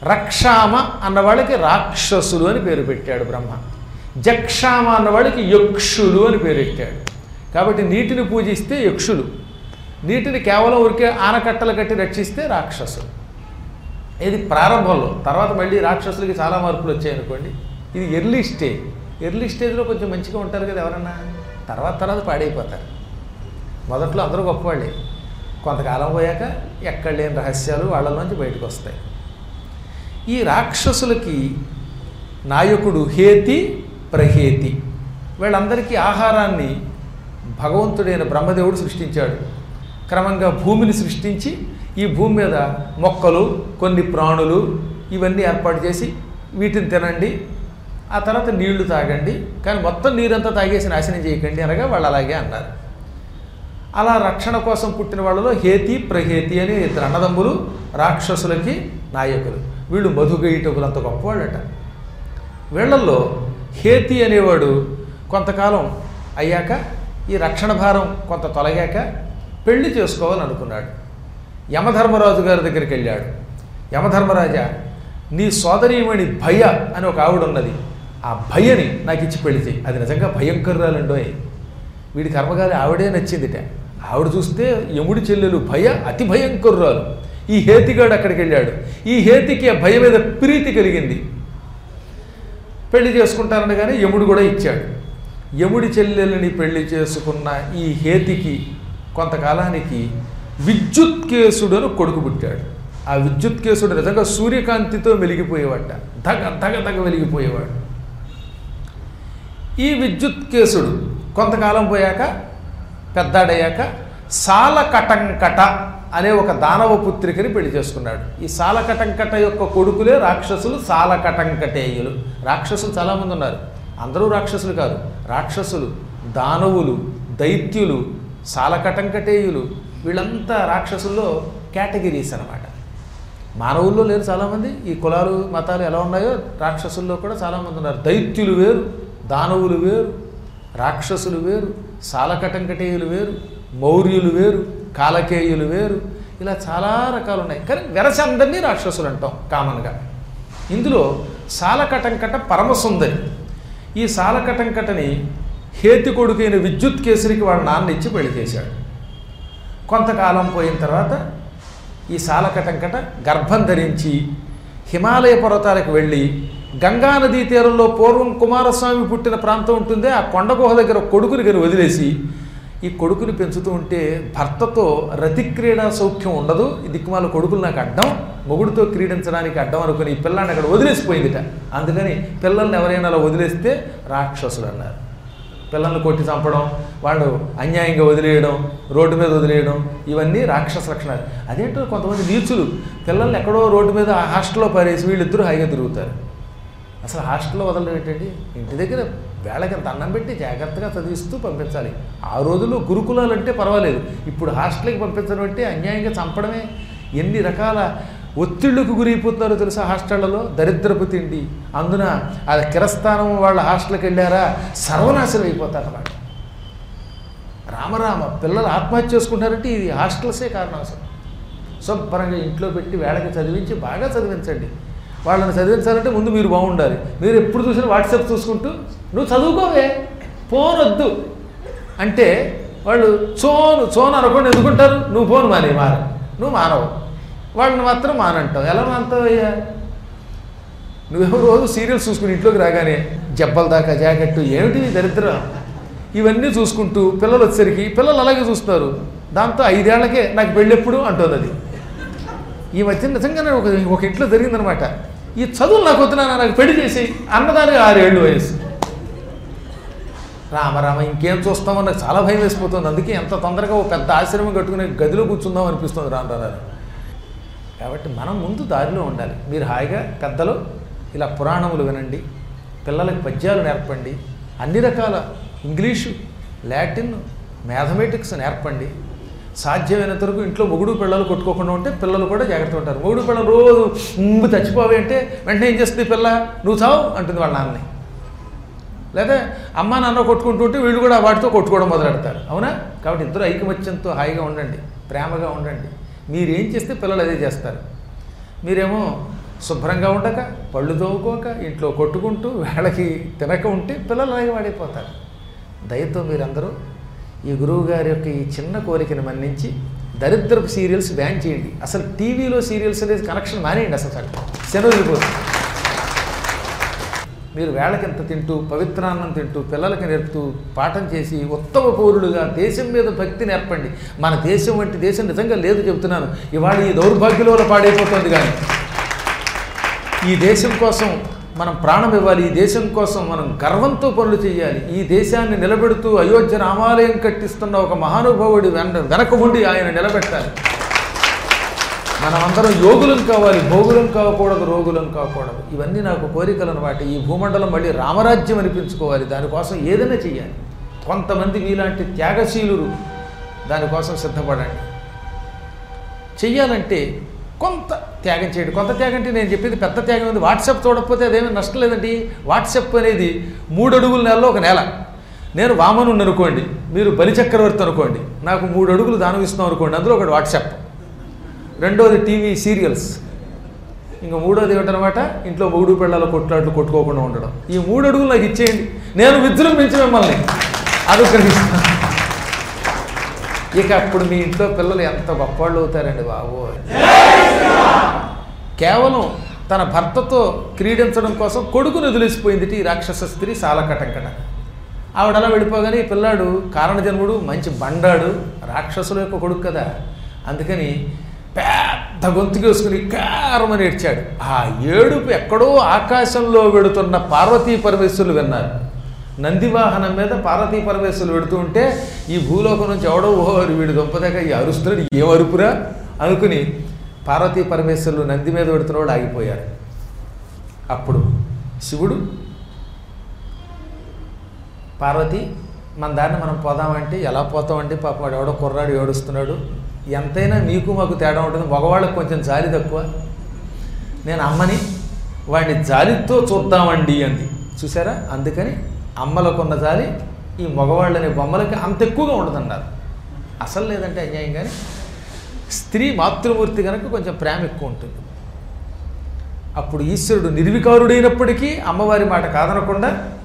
రక్షామ అన్న వాళ్ళకి రాక్షసులు అని పేరు పెట్టాడు బ్రహ్మ. జక్షామ అన్న వాళ్ళకి యక్షులు అని పేరు పెట్టాడు. కాబట్టి నీటిని పూజిస్తే యక్షులు, నీటిని కేవలం ఊరికే ఆనకట్టలు కట్టి రక్షిస్తే రాక్షసులు. ఇది ప్రారంభంలో. తర్వాత మళ్ళీ రాక్షసులకి చాలా మార్పులు వచ్చాయనుకోండి. ఇది ఎర్లీ స్టేజ్. ఎర్లీ స్టేజ్లో కొంచెం మంచిగా ఉంటారు కదా ఎవరన్నా, తర్వాత తర్వాత పాడైపోతారు. మొదట్లో అందరూ గొప్పవాళ్ళే, కొంతకాలం పోయాక ఎక్కడ లేని రహస్యాలు వాళ్ళలోంచి బయటకు వస్తాయి. ఈ రాక్షసులకి నాయకుడు హేతి, ప్రహేతి. వీళ్ళందరికీ ఆహారాన్ని భగవంతుడైన బ్రహ్మదేవుడు సృష్టించాడు. క్రమంగా భూమిని సృష్టించి ఈ భూమి మీద మొక్కలు, కొన్ని ప్రాణులు ఇవన్నీ ఏర్పాటు చేసి వీటిని తినండి, ఆ తర్వాత నీళ్లు తాగండి, కానీ మొత్తం నీరంతా తాగేసి నాశనం చేయకండి అనగా వాళ్ళు అలాగే అన్నారు. అలా రక్షణ కోసం పుట్టిన వాళ్ళలో హేతి, ప్రహేతి అనే ఇద్దరు అన్నదమ్ములు రాక్షసులకి నాయకులు. వీళ్ళు మధుగైటకులు, అంత గొప్పవాళ్ళట. వీళ్ళల్లో హేతి అనేవాడు కొంతకాలం అయ్యాక ఈ రక్షణ భారం కొంత తొలగాక పెళ్లి చేసుకోవాలని అనుకున్నాడు. యమధర్మరాజు గారి దగ్గరికి వెళ్ళాడు. యమధర్మరాజా, నీ సోదరీమణి భయ అని ఒక ఆవిడ ఉన్నది, ఆ భయని నాకు ఇచ్చి పెళ్లి చేయి. అది నిజంగా భయంకరురాలండోయ్. వీడి కర్మగాలి ఆవిడే నచ్చిందిట. ఆవిడ చూస్తే యముడి చెల్లెలు భయ అతి భయంకరురాలు. ఈ హేతిగాడు అక్కడికి వెళ్ళాడు. ఈ హేతికి ఆ భయ మీద ప్రీతి కలిగింది. పెళ్లి చేసుకుంటానగానే యముడు కూడా ఇచ్చాడు. యముడి చెల్లెలని పెళ్లి చేసుకున్న ఈ హేతికి కొంతకాలానికి విద్యుత్కేశుడు అని కొడుకు పుట్టాడు. ఆ విద్యుత్కేశుడు నిజంగా సూర్యకాంతితో వెలిగిపోయేవాట, దగ దగ దగ వెలిగిపోయేవాడు. ఈ విద్యుత్కేశుడు కొంతకాలం పోయాక పెద్దాడయ్యాక సాలకటంకట అనే ఒక దానవ పుత్రికని పెళ్లి చేసుకున్నాడు. ఈ సాలకటంకట యొక్క కొడుకులే రాక్షసులు, సాలకటంకటేయులు. రాక్షసులు చాలామంది ఉన్నారు. అందరూ రాక్షసులు కాదు, రాక్షసులు, దానవులు, దైత్యులు, సాలకటంకటేయులు, వీళ్ళంతా రాక్షసుల్లో కేటగిరీస్ అన్నమాట. మానవుల్లో లేరు చాలామంది. ఈ కులాలు మతాలు ఎలా ఉన్నాయో రాక్షసుల్లో కూడా చాలామంది ఉన్నారు. దైత్యులు వేరు, దానవులు వేరు, రాక్షసులు వేరు, సాలకటంకటేయులు వేరు, మౌర్యులు వేరు, కాలకేయులు వేరు, ఇలా చాలా రకాలు ఉన్నాయి. కానీ వెరసి అందరినీ రాక్షసులు అంటాం కామన్గా. ఇందులో సాలకటంకట పరమసుందరి. ఈ సాలకటంకటని హేతి కొడుకైన విద్యుత్కేశునికి వాళ్ళ నాన్న ఇచ్చి పెళ్లి చేశాడు. కొంతకాలం పోయిన తర్వాత ఈ సాలకటంకట గర్భం ధరించి హిమాలయ పర్వతాలకు వెళ్ళి గంగానదీ తీరంలో పూర్వం కుమారస్వామి పుట్టిన ప్రాంతం ఉంటుందే, ఆ కొండ గుహ దగ్గర కొడుకుని కానీ వదిలేసి ఈ కొడుకుని పెంచుతూ ఉంటే భర్తతో రతి క్రీడా సౌఖ్యం ఉండదు, ఈ దిక్కుమాల కొడుకులు నాకు అడ్డం, మొగుడితో క్రీడించడానికి అడ్డం అనుకుని ఈ పిల్లాన్ని అక్కడ వదిలేసిపోయిందిట. అందుకని పిల్లల్ని ఎవరైనా అలా వదిలేస్తే రాక్షసులు అన్నారు. పిల్లల్ని కొట్టి చంపడం, వాళ్ళు అన్యాయంగా వదిలేయడం, రోడ్డు మీద వదిలేయడం, ఇవన్నీ రాక్షస లక్షణాలు. అదేంటో కొంతమంది నీచులు పిల్లల్ని ఎక్కడో రోడ్డు మీద హాస్టల్లో పారేసి వీళ్ళిద్దరూ హాయిగా తిరుగుతారు. అసలు హాస్టల్లో వదలడం ఏంటండి? ఇంటి దగ్గర వేళకి అంత అన్నం పెట్టి జాగ్రత్తగా చదివిస్తూ పంపించాలి. ఆ రోజుల్లో గురుకులాలు అంటే పర్వాలేదు, ఇప్పుడు హాస్టల్కి పంపించడం అంటే అన్యాయంగా చంపడమే. ఎన్ని రకాల ఒత్తిళ్లకు గురైపోతున్నారో తెలుసా హాస్టళ్లలో. దరిద్రపు తిండి, అందున ఆ కిరస్థానం వాళ్ళ హాస్టల్కి వెళ్ళారా సర్వనాశనం అయిపోతారన్నమాట. రామరామ పిల్లలు ఆత్మహత్య చేసుకుంటారంటే ఇది హాస్టల్సే కారణం. అసలు శుభ్రంగా ఇంట్లో పెట్టి వేళకి చదివించి బాగా చదివించండి. వాళ్ళని చదివించాలంటే ముందు మీరు బాగుండాలి. మీరు ఎప్పుడు చూసినా వాట్సాప్ చూసుకుంటూ నువ్వు చదువుకోవే, ఫోన్ వద్దు అంటే వాళ్ళు చోను చోను అనుకోండి ఎందుకుంటారు. నువ్వు ఫోన్ మానే మాన నువ్వు మానవు, వాళ్ళని మాత్రం మానంటావు. ఎలా మానతావయ్యా? నువ్వేమో రోజు సీరియల్స్ చూసుకుని ఇంట్లోకి రాగానే జబ్బల దాకా జాకెట్టు ఏమిటి దరిద్రం, ఇవన్నీ చూసుకుంటూ పిల్లలు వచ్చేసరికి పిల్లలు అలాగే చూస్తారు. దాంతో ఐదేళ్లకే నాకు పెళ్ళెప్పుడు అంటుంది అది. ఈ మధ్య నిజంగానే ఒక ఒక ఇంట్లో జరిగిందనమాట. ఈ చదువులు నాకు వద్దునా, నాకు పెళ్లి చేసి అన్నదానికి ఆరేళ్ళు వయసు. రామరామ ఇంకేం చూస్తామో నాకు చాలా భయం వేసిపోతుంది. అందుకే ఎంత తొందరగా ఒక పెద్ద ఆశ్రమం కట్టుకుని గదిలో కూర్చుందాం అనిపిస్తుంది రాను రాను. కాబట్టి మనం ముందు దారిలో ఉండాలి. మీరు హాయిగా పెద్దలు ఇలా పురాణములు వినండి, పిల్లలకి పద్యాలు నేర్పండి, అన్ని రకాల ఇంగ్లీషు, లాటిన్, మ్యాథమెటిక్స్ నేర్పండి. సాధ్యమైనంత వరకు ఇంట్లో మొగుడు పిల్లలు కొట్టుకోకుండా ఉంటే పిల్లలు కూడా జాగ్రత్త ఉంటారు. మొగుడు పిల్లలు రోజు ముందు చచ్చిపోవే అంటే వెంటనే ఏం చేస్తుంది పిల్ల, నువ్వు చావు అంటుంది వాళ్ళ నాన్నని. లేదా అమ్మ నాన్న కొట్టుకుంటూ ఉంటే వీళ్ళు కూడా వాటితో కొట్టుకోవడం మొదలెడతారు. అవునా? కాబట్టి ఇద్దరు ఐకమత్యంతో హాయిగా ఉండండి, ప్రేమగా ఉండండి. మీరేం చేస్తే పిల్లలు అదే చేస్తారు. మీరేమో శుభ్రంగా ఉండక, పళ్ళు తోముకోక, ఇంట్లో కొట్టుకుంటూ వేళకి తినక ఉంటే పిల్లలు అలాగే వాడైపోతారు. దయతో మీరందరూ ఈ గురువు గారి యొక్క ఈ చిన్న కోరికను మన్నించి దరిద్రపు సీరియల్స్ బ్యాన్ చేయండి. అసలు టీవీలో సీరియల్స్ అనేది కనెక్షన్ మానేయండి. అసలు సార్ శనువులు పోతుంది. మీరు వేళకింత తింటూ, పవిత్రాన్నం తింటూ, పిల్లలకి నేర్పుతూ, పాఠం చేసి ఉత్తమ పౌరులుగా దేశం మీద భక్తి నేర్పండి. మన దేశం వంటి దేశం నిజంగా లేదు చెబుతున్నాను. ఇవాళ ఈ దౌర్భాగ్యంలో పాడైపోతుంది. కానీ ఈ దేశం కోసం మనం ప్రాణం ఇవ్వాలి. ఈ దేశం కోసం మనం గర్వంతో పనులు చేయాలి. ఈ దేశాన్ని నిలబెడుతూ అయోధ్య రామాలయం కట్టిస్తున్న ఒక మహానుభావుడి వెన వెనక ఉండి ఆయన నిలబెట్టాలి. మనమందరం యోగులం కావాలి, భోగులం కాకూడదు, రోగులం కాకూడదు. ఇవన్నీ నాకు కోరికలు అన్నమాట. ఈ భూమండలం మళ్ళీ రామరాజ్యం అనిపించుకోవాలి. దానికోసం ఏదైనా చెయ్యాలి. కొంతమంది మీలాంటి త్యాగశీలురు దానికోసం సిద్ధపడండి. చెయ్యాలంటే కొంత త్యాగం చేయండి. కొంత త్యాగం అంటే నేను చెప్పేది పెద్ద త్యాగం ఉంది. వాట్సాప్ చూడకపోతే అదేమీ నష్టం లేదండి. వాట్సాప్ అనేది మూడు అడుగుల నెలలో ఒక నెల. నేను వామనుని అనుకోండి, మీరు బలిచక్రవర్తి అనుకోండి, నాకు మూడు అడుగులు దానం ఇస్తున్నాం అనుకోండి. అందులో ఒకటి వాట్సాప్, రెండోది టీవీ సీరియల్స్, ఇంకా మూడోది ఏమిటనమాట ఇంట్లో మూడు పిల్లల కొట్లాట్లు కొట్టుకోకుండా ఉండడం. ఈ మూడు అడుగులు నాకు ఇచ్చేయండి, నేను విజృంభించి మిమ్మల్ని అనుగ్రహిస్తాను. ఇక అప్పుడు మీ ఇంట్లో పిల్లలు ఎంత గొప్పవాళ్ళు అవుతారండి బాబు. కేవలం తన భర్తతో క్రీడించడం కోసం కొడుకును వదిలేసిపోయింది ఈ రాక్షస స్త్రీ సాలకటంకట. ఆవిడ అలా వెళ్ళిపోగానే ఈ పిల్లాడు కారణజన్ముడు, మంచి బండాడు, రాక్షసుల యొక్క కొడుకు కదా. అందుకని పెద్ద గొంతుకు వేసుకుని కారమని ఏడ్చాడు. ఆ ఏడుపు ఎక్కడో ఆకాశంలో వెడుతున్న పార్వతీ పరమేశ్వరులు విన్నారు. నందివాహనం మీద పార్వతీ పరమేశ్వరులు పెడుతూ ఉంటే ఈ భూలోకం నుంచి ఎవడో ఓరు వీడు గొప్పదాకా ఈ అరుస్తున్నాడు, ఏం అరుపురా అనుకుని పార్వతీ పరమేశ్వరులు నంది మీద పెడుతున్నవాడు ఆగిపోయారు. అప్పుడు శివుడు, పార్వతి మన దారిని మనం పోదామంటే ఎలా పోతామంటే పాపం వాడు ఎవడో కుర్రాడు ఏడుస్తున్నాడు, ఎంతైనా మీకు మాకు తేడా ఉంటుంది, మగవాళ్ళకి కొంచెం జాలి తక్కువ, నేను అమ్మని వాడిని జాలితో చూద్దామండి అంది. చూసారా, అందుకని అమ్మలకున్న జాలి ఈ మగవాళ్ళనే బొమ్మలకి అంత ఎక్కువగా ఉండదన్నారు. అసలు లేదంటే అన్యాయం. కానీ స్త్రీ మాతృమూర్తి కనుక కొంచెం ప్రేమ ఎక్కువ ఉంటుంది. అప్పుడు ఈశ్వరుడు నిర్వికారుడైనప్పటికీ అమ్మవారి మాట కాదనకుండా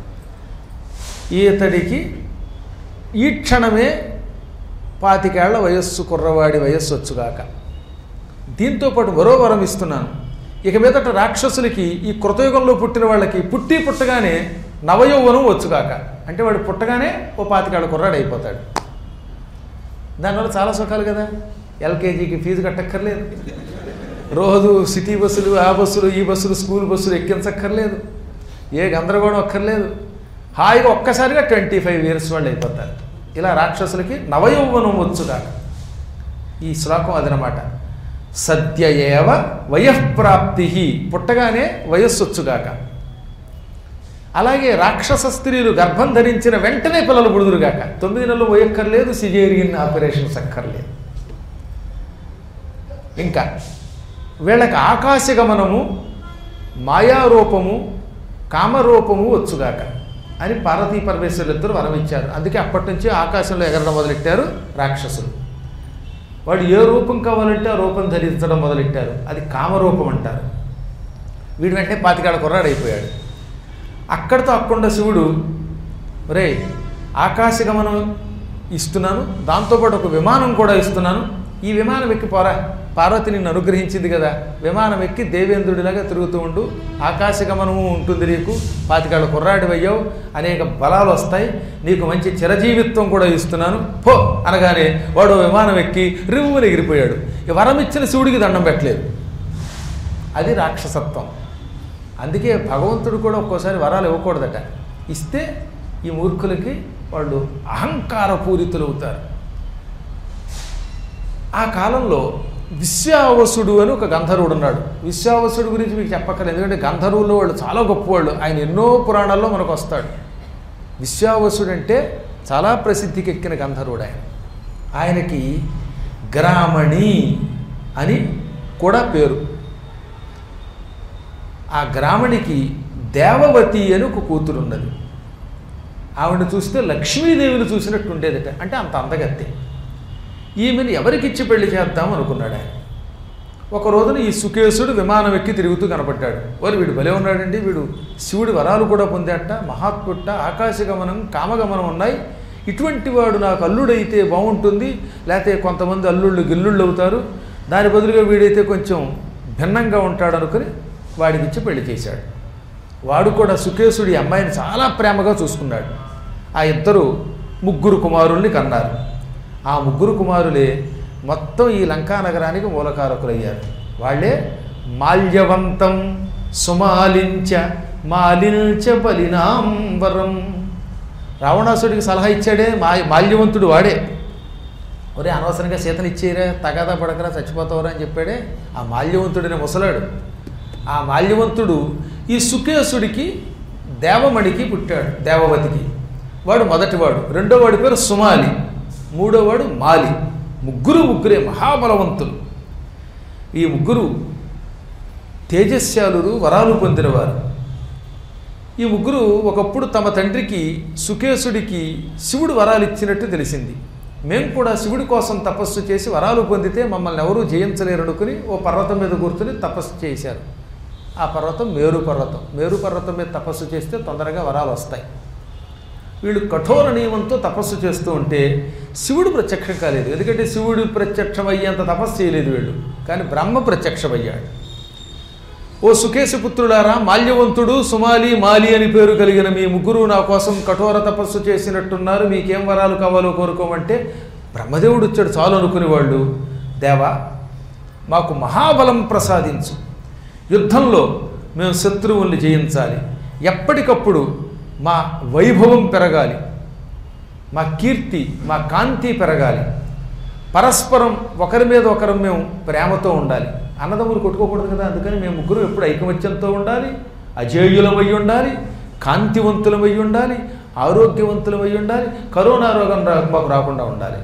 ఈతడికి ఈ క్షణమే పాతికేళ్ల వయస్సు కుర్రవాడి వయస్సు వచ్చుగాక, దీంతోపాటు మరో వరం ఇస్తున్నాను. ఇక మీదట రాక్షసులకి ఈ కృతయుగంలో పుట్టిన వాళ్ళకి పుట్టి పుట్టగానే నవయౌవనం వచ్చుగాక. అంటే వాడు పుట్టగానే ఓ పాతికేళ్ల కుర్రాడు అయిపోతాడు. దానివల్ల చాలా సుఖాలు కదా. ఎల్కేజీకి ఫీజు కట్టక్కర్లేదు, రోజు సిటీ బస్సులు, ఆ బస్సులు, ఈ బస్సులు, స్కూల్ బస్సులు ఎక్కించక్కర్లేదు, ఏ గందరగోళం అక్కర్లేదు. హాయిగా ఒక్కసారిగా ట్వంటీ ఫైవ్ ఇయర్స్ వాళ్ళు అయిపోతారు. ఇలా రాక్షసులకి నవయౌవనం వచ్చుగాక. ఈ శ్లోకం అదనమాట. సద్య ఏవ వయఃప్రాప్తి, పుట్టగానే వయస్సు వచ్చుగాక. అలాగే రాక్షస స్త్రీలు గర్భం ధరించిన వెంటనే పిల్లలు పుడుదురుగాక. తొమ్మిది నెలలు పోయక్కర్లేదు, సిజేరియన్ ఆపరేషన్స్ అక్కర్లేదు. ఇంకా వీళ్ళకి ఆకాశగమనము, మాయారూపము, కామరూపము వచ్చుగాక అని పార్వతీ పరమేశ్వరులు ఇద్దరు వరం ఇచ్చారు. అందుకే అప్పటి నుంచి ఆకాశంలో ఎగరడం మొదలెట్టారు రాక్షసులు. వాడు ఏ రూపం కావాలంటే ఆ రూపం ధరించడం మొదలెట్టారు. అది కామరూపం అంటారు. వీడి వెంటనే పాతికాడ కుర్రాడైపోయాడు. అక్కడితో అక్కడ శివుడు, రే ఆకాశగమనం ఇస్తున్నాను, దాంతోపాటు ఒక విమానం కూడా ఇస్తున్నాను, ఈ విమానం ఎక్కి పోరా, పార్వతి నిన్ను అనుగ్రహించింది కదా, విమానం ఎక్కి దేవేంద్రుడిలాగా తిరుగుతూ ఉండు, ఆకాశగమనము ఉంటుంది, నీకు పాతికాళ్ళ కుర్రాడి అయ్యావు, అనేక బలాలు వస్తాయి, నీకు మంచి చిరజీవిత్వం కూడా ఇస్తున్నాను పో అనగానే వాడు విమానం ఎక్కి రివ్వుని ఎగిరిపోయాడు. ఈ వరం ఇచ్చిన శివుడికి దండం పెట్టలేదు. అది రాక్షసత్వం. అందుకే భగవంతుడు కూడా ఒక్కోసారి వరాలు ఇవ్వకూడదట. ఇస్తే ఈ మూర్ఖులకి వాళ్ళు అహంకారపూరితులు అవుతారు. ఆ కాలంలో విశ్వావసుడు అని ఒక గంధర్వుడు ఉన్నాడు. విశ్వావసుడు గురించి మీకు చెప్పక్కర్లేదు, ఎందుకంటే గంధర్వుల్లో వాళ్ళు చాలా గొప్పవాళ్ళు. ఆయన ఎన్నో పురాణాల్లో మనకు వస్తాడు. విశ్వావసుడు అంటే చాలా ప్రసిద్ధికి ఎక్కిన గంధర్వుడు ఆయన. ఆయనకి గ్రామణి అని కూడా పేరు. ఆ గ్రామణికి దేవవతి అని ఒక కూతురు ఉన్నది. ఆవిడని చూస్తే లక్ష్మీదేవిని చూసినట్టు ఉండేదట. అంటే అంత అందగత్తే. ఈమెను ఎవరికిచ్చి పెళ్లి చేద్దాం అనుకున్నాడు ఆయన. ఒక రోజున ఈ సుకేశుడు విమానం ఎక్కి తిరుగుతూ కనపడ్డాడు. వారు వీడు భలే ఉన్నాడండి, వీడు శివుడి వరాలు కూడా పొందేట, మహాత్ముట్ట, ఆకాశగమనం కామగమనం ఉన్నాయి, ఇటువంటి వాడు నాకు అల్లుడైతే బాగుంటుంది, లేకపోతే కొంతమంది అల్లుళ్ళు గిల్లుళ్ళు అవుతారు, దాని బదులుగా వీడైతే కొంచెం భిన్నంగా ఉంటాడు అనుకుని వాడికి ఇచ్చి పెళ్లి చేశాడు. వాడు కూడా సుకేశుడి అమ్మాయిని చాలా ప్రేమగా చూసుకున్నాడు. ఆ ఇద్దరు ముగ్గురు కుమారుల్ని కన్నారు. ఆ ముగ్గురు కుమారులే మొత్తం ఈ లంకా నగరానికి మూలకారకులయ్యారు. వాళ్ళే మాల్యవంతం సుమాలించ మాలించ బలినాంబరం. రావణాసుడికి సలహా ఇచ్చాడే మా మాల్యవంతుడు వాడే. ఒరే అనవసరంగా సీతను ఇచ్చేరా, తగాదా పడకరా, చచ్చిపోతావరా అని చెప్పాడే ఆ మాల్యవంతుడిని ముసలాడు. ఆ మాల్యవంతుడు ఈ సుకేశుడికి దేవమణికి పుట్టాడు, దేవవతికి. వాడు మొదటివాడు. రెండో వాడి పేరు సుమాలి, మూడోవాడు మాలి. ముగ్గురు ముగ్గురే మహాబలవంతులు. ఈ ముగ్గురు తేజస్యాలురు, వరాలు పొందినవారు. ఈ ముగ్గురు ఒకప్పుడు తమ తండ్రికి సుకేశుడికి శివుడు వరాలు ఇచ్చినట్టు తెలిసింది. మేము కూడా శివుడి కోసం తపస్సు చేసి వరాలు పొందితే మమ్మల్ని ఎవరూ జయించలేరు అనుకుని ఓ పర్వతం మీద కూర్చుని తపస్సు చేశారు. ఆ పర్వతం మేరు పర్వతం. మేరు పర్వతం మీద తపస్సు చేస్తే తొందరగా వరాలు వస్తాయి. వీళ్ళు కఠోర నియమంతో తపస్సు చేస్తూ ఉంటే శివుడు ప్రత్యక్షం కాలేదు. ఎందుకంటే శివుడు ప్రత్యక్షం అయ్యేంత తపస్సు చేయలేదు వీళ్ళు, కానీ బ్రహ్మ ప్రత్యక్షమయ్యాడు. ఓ సుకేశపుత్రులారా, మాల్యవంతుడు, సుమాలి, మాలి అని పేరు కలిగిన మీ ముగ్గురు నా కోసం కఠోర తపస్సు చేసినట్టున్నారు, మీకేం వరాలు కావాలో కోరుకోమంటే బ్రహ్మదేవుడు వచ్చాడు చాలు అనుకునే వాళ్ళు. దేవా, మాకు మహాబలం ప్రసాదించు, యుద్ధంలో మేము శత్రువుల్ని జయించాలి, ఎప్పటికప్పుడు మా వైభవం పెరగాలి, మా కీర్తి మా కాంతి పెరగాలి, పరస్పరం ఒకరి మీద ఒకరం మేము ప్రేమతో ఉండాలి. అన్నదమ్ములు కొట్టుకోకూడదు కదా, అందుకని మేము ముగ్గురు ఎప్పుడు ఐకమత్యంతో ఉండాలి, అజేయులమై ఉండాలి, కాంతివంతులమై ఉండాలి, ఆరోగ్యవంతులమై ఉండాలి, కరోనా రోగం రా మాకు రాకుండా ఉండాలి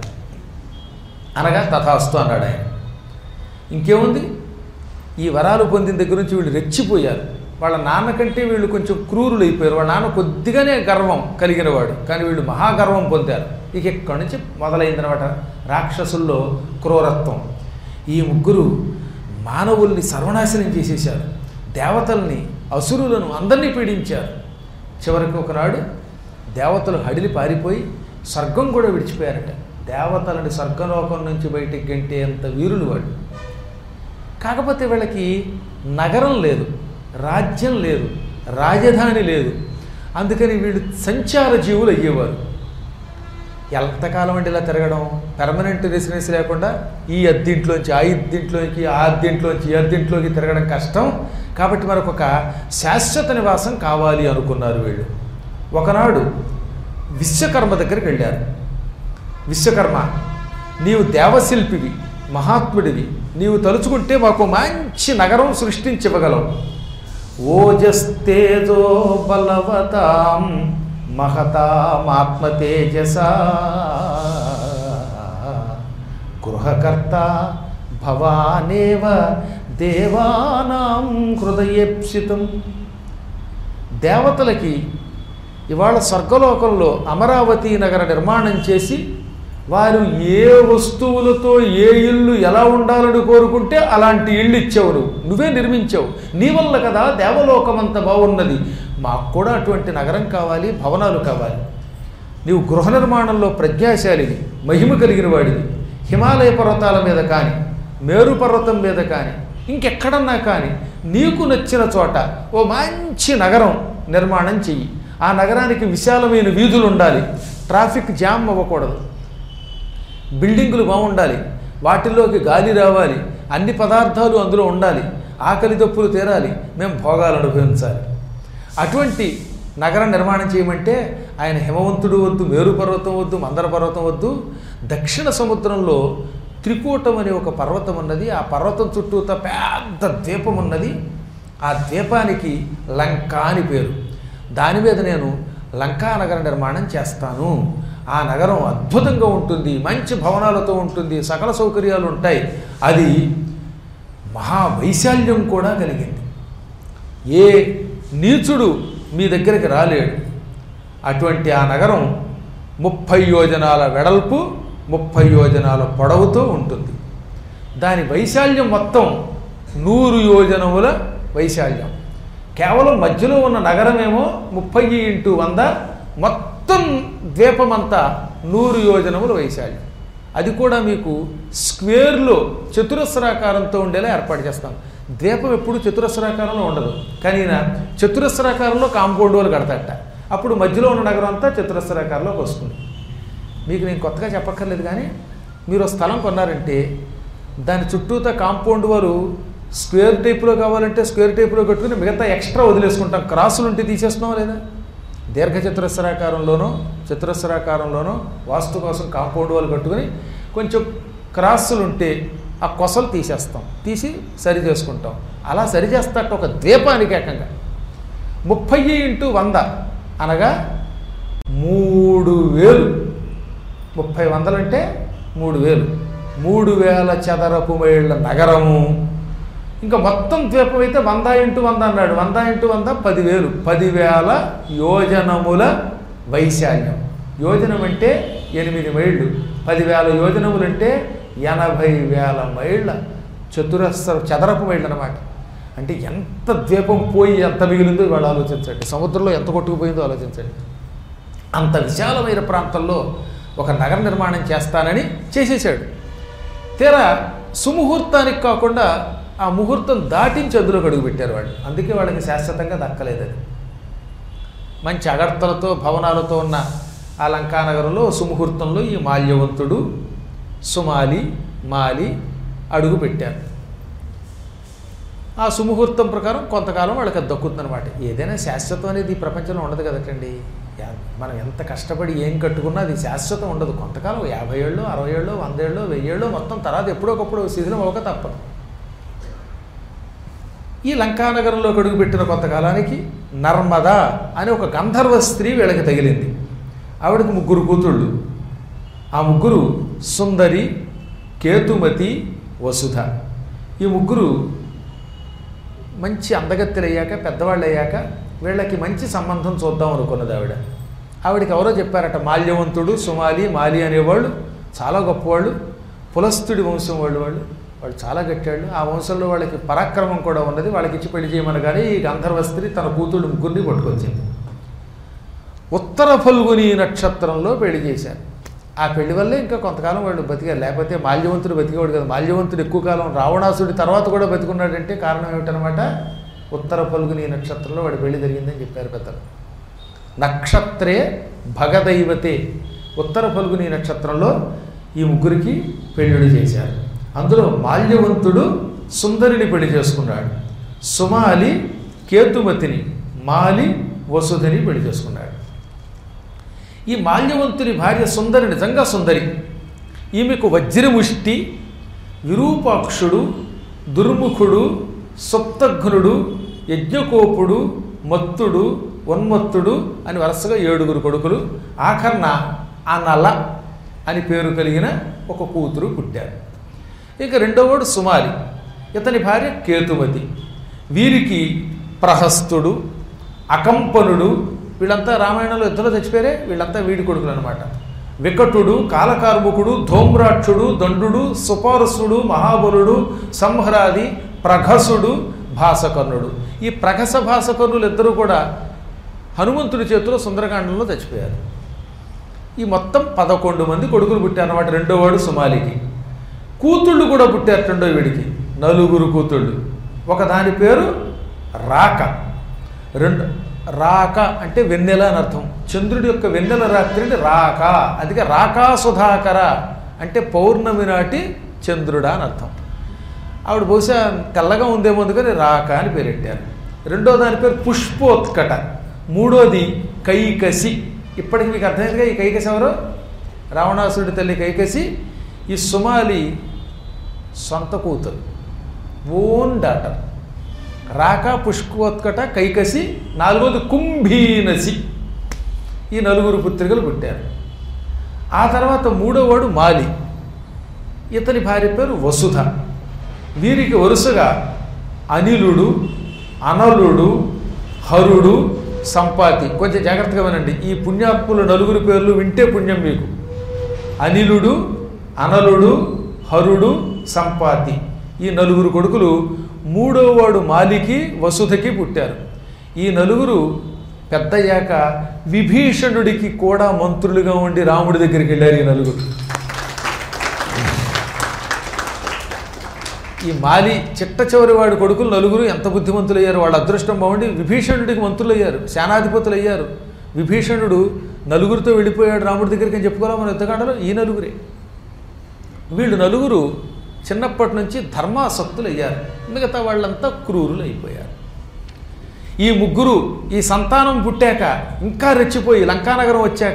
అనగా తథాస్తు అన్నాడు ఆయన. ఇంకేముంది, ఈ వరాలు పొందిన దగ్గర నుంచి వీళ్ళు రెచ్చిపోయారు. వాళ్ళ నాన్న కంటే వీళ్ళు కొంచెం క్రూరులు అయిపోయారు. వాళ్ళ నాన్న కొద్దిగానే గర్వం కలిగిన వాడు, కానీ వీళ్ళు మహాగర్వం పొందారు. ఇక ఇక్కడి నుంచి మొదలైందనమాట రాక్షసుల్లో క్రూరత్వం. ఈ ముగ్గురు మానవుల్ని సర్వనాశనం చేసేశారు, దేవతల్ని, అసురులను అందరినీ పీడించారు. చివరికి ఒకనాడు దేవతలు హడిలి పారిపోయి స్వర్గం కూడా విడిచిపోయారట. దేవతలని స్వర్గలోకం నుంచి బయటికి గంటే అంత వీరులు వాళ్ళు. కాకపోతే వీళ్ళకి నగరం లేదు, రాజ్యం లేదు, రాజధాని లేదు. అందుకని వీళ్ళు సంచార జీవులు అయ్యేవారు. ఎంతకాలం అంటే ఇలా తిరగడం, పెర్మనెంట్ రెసిడెన్స్ లేకుండా ఈ అద్దింట్లోంచి ఆ ఇద్దింట్లోకి, ఆ అద్దింట్లోంచి ఈ అద్దింట్లోకి తిరగడం కష్టం. కాబట్టి మనకు ఒక శాశ్వత నివాసం కావాలి అనుకున్నారు వీళ్ళు. ఒకనాడు విశ్వకర్మ దగ్గరికి వెళ్ళారు. విశ్వకర్మ, నీవు దేవశిల్పివి, మహాత్ముడివి, నీవు తలుచుకుంటే మాకు మంచి నగరం సృష్టించివ్వగలవు. ఓజస్తేజో బలవతాం మహతామాత్మతేజస గృహకర్త భవానేవ దేవానాం హృదయేప్సితం. దేవతలకి ఇవాళ స్వర్గలోకంలో అమరావతి నగర నిర్మాణం చేసి వారు ఏ వస్తువులతో ఏ ఇల్లు ఎలా ఉండాలని కోరుకుంటే అలాంటి ఇళ్ళు ఇచ్చావు, నువ్వు నువ్వే నిర్మించావు, నీ వల్ల కదా దేవలోకం అంత బాగున్నది. మాకు కూడా అటువంటి నగరం కావాలి, భవనాలు కావాలి. నీవు గృహ నిర్మాణంలో ప్రజ్ఞాశాలివి, మహిమ కలిగిన వాడివి. హిమాలయ పర్వతాల మీద కానీ, మేరు పర్వతం మీద కానీ, ఇంకెక్కడన్నా కానీ నీకు నచ్చిన చోట ఓ మంచి నగరం నిర్మాణం చెయ్యి. ఆ నగరానికి విశాలమైన వీధులు ఉండాలి, ట్రాఫిక్ జామ్ అవ్వకూడదు, బిల్డింగులు బాగుండాలి, వాటిల్లోకి గాలి రావాలి, అన్ని పదార్థాలు అందులో ఉండాలి, ఆకలి దప్పులు తీరాలి, మేము భోగాలు అనుభవించాలి. అటువంటి నగరం నిర్మాణం చేయమంటే ఆయన హిమవంతుడు వద్దు, మేరు పర్వతం వద్దు, మందర పర్వతం వద్దు, దక్షిణ సముద్రంలో త్రికూటం అనే ఒక పర్వతం ఉన్నది. ఆ పర్వతం చుట్టూత పెద్ద ద్వీపం ఉన్నది. ఆ ద్వీపానికి లంక అని పేరు. దాని మీద నేను లంకా నగర నిర్మాణం చేస్తాను. ఆ నగరం అద్భుతంగా ఉంటుంది, మంచి భవనాలతో ఉంటుంది, సకల సౌకర్యాలు ఉంటాయి. అది మహావైశాల్యం కూడా కలిగింది. ఏ నీచుడు మీ దగ్గరికి రాలేడు. అటువంటి ఆ నగరం ముప్పై యోజనాల వెడల్పు, ముప్పై యోజనాల పొడవుతో ఉంటుంది. దాని వైశాల్యం మొత్తం నూరు యోజనముల వైశాల్యం. కేవలం మధ్యలో ఉన్న నగరమేమో ముప్పై ఇంటూ వంద, మొత్తం ద్వీపమంతా నూరు యోజనముల వైశాల్యం. అది కూడా మీకు స్క్వేర్లో చతురస్రాకారంతో ఉండేలా ఏర్పాటు చేస్తాం. ద్వీపం ఎప్పుడు చతురస్రాకారంలో ఉండదు, కానీ ఈయన చతురస్రాకారంలో కాంపౌండ్ వాళ్ళు కడతాట. అప్పుడు మధ్యలో ఉన్న నగరం అంతా చతురస్రాకారంలోకి వస్తుంది. మీకు నేను కొత్తగా చెప్పక్కర్లేదు, కానీ మీరు స్థలం కొన్నారంటే దాని చుట్టూతా కాంపౌండ్ వాళ్ళు స్క్వేర్ టైప్లో కావాలంటే స్క్వేర్ టైప్లో కట్టుకుని మిగతా ఎక్స్ట్రా వదిలేసుకుంటాం. క్రాసులు ఉంటే తీసేస్తున్నాం లేదా? దీర్ఘ చతురస్రాకారంలోనో చతురస్రాకారంలోనో వాస్తు కోసం కాంపౌండ్ వాళ్ళు కట్టుకుని కొంచెం క్రాసులు ఉంటే ఆ కొసలు తీసేస్తాం, తీసి సరి చేసుకుంటాం. అలా సరి చేస్తాట ఒక ద్వీపానికి ఏకంగా ముప్పై ఇంటూ వంద అనగా మూడు వేలు. ముప్పై వందలంటే మూడు వేలు. మూడు వేల చదరపు మైళ్ళ నగరము. ఇంకా మొత్తం ద్వీపం అయితే వంద ఇంటూ వంద అన్నాడు. వంద ఇంటూ వంద పదివేలు. పదివేల యోజనముల వైశాల్యం. యోజనం అంటే ఎనిమిది మైళ్ళు. పదివేల యోజనములు అంటే ఎనభై వేల మైళ్ళ చతురస్ర చదరపు మైళ్ళు అన్నమాట. అంటే ఎంత ద్వీపం పోయి ఎంత మిగిలిందో ఇవాళ ఆలోచించండి. సముద్రంలో ఎంత కొట్టుకుపోయిందో ఆలోచించండి. అంత విశాలమైన ప్రాంతంలో ఒక నగర నిర్మాణం చేస్తానని చేసేసాడు. తీరా సుముహూర్తానికి కాకుండా ఆ ముహూర్తం దాటించి అందులోకి అడుగు పెట్టారు వాళ్ళు. అందుకే వాళ్ళకి శాశ్వతంగా దక్కలేదు. అది మంచి అగర్తలతో భవనాలతో ఉన్న ఆ లంకానగరంలో సుముహూర్తంలో ఈ మాల్యవంతుడు సుమాలి మాలి అడుగు పెట్టారు. ఆ సుముహూర్తం ప్రకారం కొంతకాలం వాళ్ళకి అది దక్కుతుందనమాట. ఏదైనా శాశ్వతం అనేది ఈ ప్రపంచంలో ఉండదు కదటండి. మనం ఎంత కష్టపడి ఏం కట్టుకున్నా అది శాశ్వతం ఉండదు. కొంతకాలం యాభై ఏళ్ళు అరవై ఏళ్ళు వంద ఏళ్ళు వెయ్యి ఏళ్ళు మొత్తం తర్వాత ఎప్పుడోకప్పుడు శిథిలం అవ్వక తప్పదు. ఈ లంకానగరంలో అడుగుపెట్టిన కొంతకాలానికి నర్మదా అని ఒక గంధర్వ స్త్రీ వీళ్ళకి తగిలింది. ఆవిడకి ముగ్గురు కూతుళ్ళు. ఆ ముగ్గురు సుందరి, కేతుమతి, వసుధ. ఈ ముగ్గురు మంచి అందగత్తెలు అయ్యాక పెద్దవాళ్ళు అయ్యాక వీళ్ళకి మంచి సంబంధం చూద్దాం అనుకున్నది ఆవిడ. ఆవిడకి ఎవరో చెప్పారట, మాల్యవంతుడు సుమాలి మాలి అనేవాళ్ళు చాలా గొప్పవాళ్ళు, పులస్తుడి వంశం వాళ్ళు వాళ్ళు వాళ్ళు చాలా గట్టాళ్ళు. ఆ వంశంలో వాళ్ళకి పరాక్రమం కూడా ఉన్నది. వాళ్ళకి ఇచ్చి పెళ్లి చేయమనగానే ఈ గంధర్వ స్త్రీ తన కూతుళ్ళు ముగ్గురిని పట్టుకొచ్చింది. ఉత్తర ఫల్గుని నక్షత్రంలో పెళ్లి చేశారు. ఆ పెళ్లి వల్లే ఇంకా కొంతకాలం వాళ్ళు బతికారు. లేకపోతే మాల్యవంతుడు బతికేవాడు కదా. మాల్యవంతుడు ఎక్కువ కాలం రావణాసుడి తర్వాత కూడా బతికున్నాడంటే కారణం ఏమిటనమాట, ఉత్తర ఫల్గుని నక్షత్రంలో వాడి పెళ్లి జరిగిందని చెప్పారు పెద్దలు. నక్షత్రే భగదైవతే. ఉత్తర ఫల్గుని నక్షత్రంలో ఈ ముగ్గురికి పెళ్ళిళ్ళు చేశారు. అందులో మాల్యవంతుడు సుందరిని పెళ్లి చేసుకున్నాడు. సుమాలి కేతుమతిని, మాలి వసుధని పెళ్లి చేసుకున్నాడు. ఈ మాల్యవంతుని భార్య సుందరి నిజంగా సుందరి. ఈమెకు వజ్రముష్టి, విరూపాక్షుడు, దుర్ముఖుడు, సుప్తఘ్నుడు, యజ్ఞకోపుడు, మత్తుడు, ఉన్మత్తుడు అని వరుసగా ఏడుగురు కొడుకులు. ఆఖర్న అనల అని పేరు కలిగిన ఒక కూతురు పుట్టారు. ఇక రెండోవాడు సుమాలి. ఇతని భార్య కేతుమతి. వీరికి ప్రహస్తుడు, అకంపనుడు, వీళ్ళంతా రామాయణంలో యుద్ధంలో తెచ్చిపోయారే, వీళ్ళంతా వీడి కొడుకులు అనమాట. వికటుడు, కాలకార్ముకుడు, ధూమ్రాక్షుడు, దండు, సుపారసుడు, మహాబలుడు, సంహరాది, ప్రఘసుడు, భాసకర్ణుడు. ఈ ప్రఘస భాసకర్ణులు ఇద్దరూ కూడా హనుమంతుడి చేతిలో సుందరకాండంలో చచ్చిపోయారు. ఈ మొత్తం పదకొండు మంది కొడుకులు పుట్టారు అన్నమాట రెండోవాడు సుమాలికి. కూతుళ్ళు కూడా పుట్టారు రెండో వీడికి, నలుగురు కూతుళ్ళు. ఒక దాని పేరు రాక. రెండు రాక అంటే వెన్నెల అని అర్థం. చంద్రుడి యొక్క వెన్నెల రాత్రిని రాక. అందుకే రాకా సుధాకర అంటే పౌర్ణమి నాటి చంద్రుడా అని అర్థం. ఆవిడ బహుశా తెల్లగా ఉందేమో కానీ రాక అని పేరెట్టారు. రెండో దాని పేరు పుష్పోత్కట. మూడోది కైకసి. ఇప్పటికి మీకు అర్థమైందిగా ఈ కైకసి ఎవరు? రావణాసుడి తల్లి కైకసి. ఈ సుమాలి సొంత కూతురు, ఓన్ డాటర్. రాక, పుష్పోత్కట, కైకసి. నాలుగోది కుంభీనసి. ఈ నలుగురు పుత్రికలు పుట్టారు. ఆ తర్వాత మూడోవాడు మాలి. ఇతని భార్య పేరు వసుధ. వీరికి వరుసగా అనిలుడు, అనలుడు, హరుడు, సంపాతి. కొంచెం జాగ్రత్తగా వినండి. ఈ పుణ్యాత్ముల నలుగురు పేర్లు వింటే పుణ్యం మీకు. అనిలుడు, అనలుడు, హరుడు, సంపాతి. ఈ నలుగురు కొడుకులు మూడో వాడు మాలికి, వసుధకి పుట్టారు. ఈ నలుగురు పెద్దయ్యాక విభీషణుడికి కూడా మంత్రులుగా ఉండి రాముడి దగ్గరికి వెళ్ళారు ఈ నలుగురు. ఈ మాలి చిట్ట చివరి వాడి కొడుకులు నలుగురు ఎంత బుద్ధిమంతులు అయ్యారు, వాళ్ళ అదృష్టం బాగుండి విభీషణుడికి మంత్రులు అయ్యారు, సేనాధిపతులు అయ్యారు. విభీషణుడు నలుగురితో వెళ్ళిపోయాడు రాముడి దగ్గరికి అని చెప్పుకోవాలి మన యుద్ధకాండలో. ఈ నలుగురే. వీళ్ళు నలుగురు చిన్నప్పటి నుంచి ధర్మాసక్తులు అయ్యారు, మిగతా వాళ్ళంతా క్రూరులు అయిపోయారు. ఈ ముగ్గురు ఈ సంతానం పుట్టాక ఇంకా రెచ్చిపోయి లంకానగరం వచ్చాక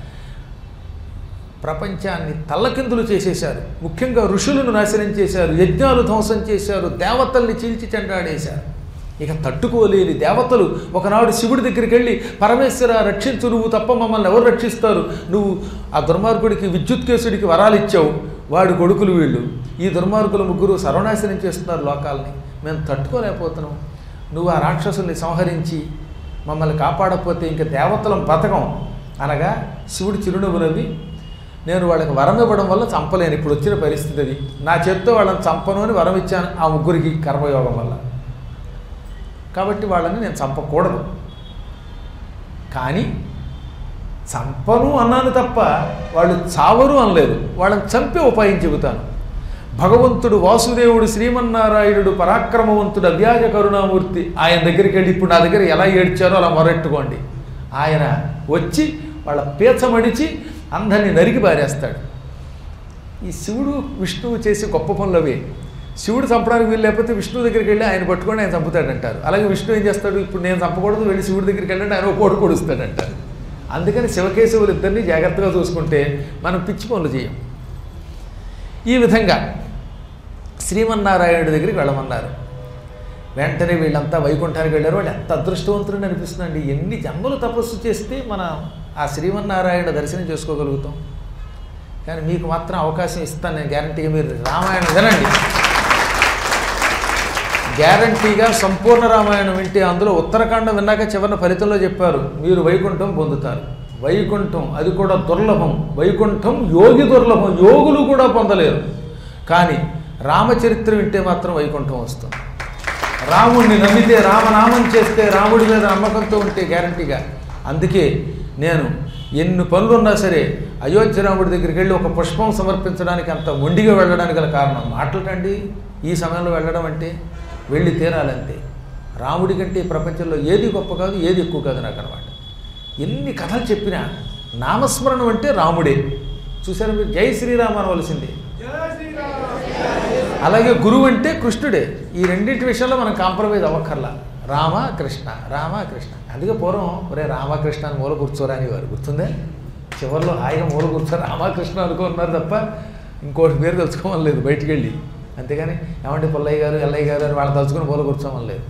ప్రపంచాన్ని తల్లకిందులు చేసేశారు. ముఖ్యంగా ఋషులను నాశనం చేశారు, యజ్ఞాలు ధ్వంసం చేశారు, దేవతల్ని చీల్చి చెండాడేశారు. ఇక తట్టుకోలేని దేవతలు ఒకనాడు శివుడి దగ్గరికి వెళ్ళి, పరమేశ్వర రక్షించు, నువ్వు తప్ప మమ్మల్ని ఎవరు రక్షిస్తారు, నువ్వు ఆ దుర్మార్గుడికి విద్యుత్కేశుడికి వరాలు ఇచ్చావు, వాడి కొడుకులు వీళ్ళు, ఈ దుర్మార్గులు ముగ్గురు సర్వనాశనం చేస్తున్నారు లోకాలని, మేము తట్టుకోలేకపోతున్నాం, నువ్వు ఆ రాక్షసుల్ని సంహరించి మమ్మల్ని కాపాడకపోతే ఇంక దేవతలం బతకం అనగా శివుడు చిరునవ్వు నవ్వి, నేను వాళ్ళకి వరం ఇవ్వడం వల్ల చంపలేను, ఇప్పుడు వచ్చిన పరిస్థితి అది, నా చేత్తో వాళ్ళని చంపను అని వరం ఇచ్చాను ఆ ముగ్గురికి కర్మయోగం వల్ల, కాబట్టి వాళ్ళని నేను చంపకూడదు. కానీ చంపను అన్నాను తప్ప వాళ్ళు చావరు అనలేదు. వాళ్ళని చంపే ఉపాయం చెబుతాను. భగవంతుడు వాసుదేవుడు శ్రీమన్నారాయణుడు పరాక్రమవంతుడు అవ్యాజ కరుణామూర్తి, ఆయన దగ్గరికి వెళ్ళి ఇప్పుడు నా దగ్గర ఎలా ఏడ్చారో అలా మొరెట్టుకోండి. ఆయన వచ్చి వాళ్ళ పీచమడిచి అందరినీ నరికి పారేస్తాడు. ఈ శివుడు విష్ణువు చేసే గొప్ప పనులు అవే. శివుడు చంపడానికి వీలు లేకపోతే విష్ణువు దగ్గరికి వెళ్ళి ఆయన పట్టుకొని ఆయన చంపుతాడంటారు. అలాగే విష్ణు ఏం చేస్తాడు, ఇప్పుడు నేను చంపకూడదు, వెళ్ళి శివుడి దగ్గరికి వెళ్ళండి, ఆయన కోడు కొడుస్తాడంటారు. అందుకని శివకేశవులు ఇద్దరిని జాగ్రత్తగా చూసుకుంటే మనం పిచ్చి పనులు చేయం. ఈ విధంగా శ్రీమన్నారాయణుడి దగ్గరికి వెళ్ళమన్నారు. వెంటనే వీళ్ళంతా వైకుంఠానికి వెళ్ళారు. వాళ్ళు ఎంత అదృష్టవంతులని అనిపిస్తుందండి. ఎన్ని జన్మలు తపస్సు చేస్తే మన ఆ శ్రీమన్నారాయణ దర్శనం చేసుకోగలుగుతాం. కానీ మీకు మాత్రం అవకాశం ఇస్తాను నేను, గ్యారంటీగా మీరు రామాయణం వినండి. గ్యారంటీగా సంపూర్ణ రామాయణం వింటే అందులో ఉత్తరాఖండం విన్నాక చివరిన ఫలితంలో చెప్పారు, మీరు వైకుంఠం పొందుతారు. వైకుంఠం అది కూడా దుర్లభం. వైకుంఠం యోగి దుర్లభం, యోగులు కూడా పొందలేరు. కానీ రామచరిత్ర వింటే మాత్రం వైకుంఠం వస్తుంది. రాముడిని నమ్మితే, రామనామం చేస్తే, రాముడి మీద నమ్మకంతో ఉంటే గ్యారంటీగా. అందుకే నేను ఎన్ని పనులున్నా సరే అయోధ్య రాముడి దగ్గరికి వెళ్ళి ఒక పుష్పం సమర్పించడానికి అంత మొండిగా వెళ్ళడానికి గల కారణం మాటలకండి. ఈ సమయంలో వెళ్ళడం అంటే వెళ్ళి తీరాలంతే. రాముడి కంటే ప్రపంచంలో ఏది గొప్ప కాదు, ఏది ఎక్కువ కాదు నాకు అనమాట. ఎన్ని కథలు చెప్పినా నామస్మరణం అంటే రాముడే. చూసారా మీరు, జై శ్రీరామ్ అనవలసిందే. అలాగే గురువు అంటే కృష్ణుడే. ఈ రెండింటి విషయంలో మనం కాంప్రమైజ్ అవ్వక్కర్లా. రామ కృష్ణ, రామ కృష్ణ. అందుకే పూర్వం ఒరే రామకృష్ణ అని మూల కూర్చోరా అని వారు గుర్తుందే. చివరిలో హాయిగా మూల కూర్చో రామకృష్ణ అనుకున్నారు తప్ప ఇంకోటి పేరు తెలుసుకోమని లేదు బయటికి వెళ్ళి. అంతేగాని ఏమంటే పుల్లయ్య గారు, ఎల్లయ్య గారు అని వాళ్ళు తలుచుకుని మూల కూర్చోమని లేదు.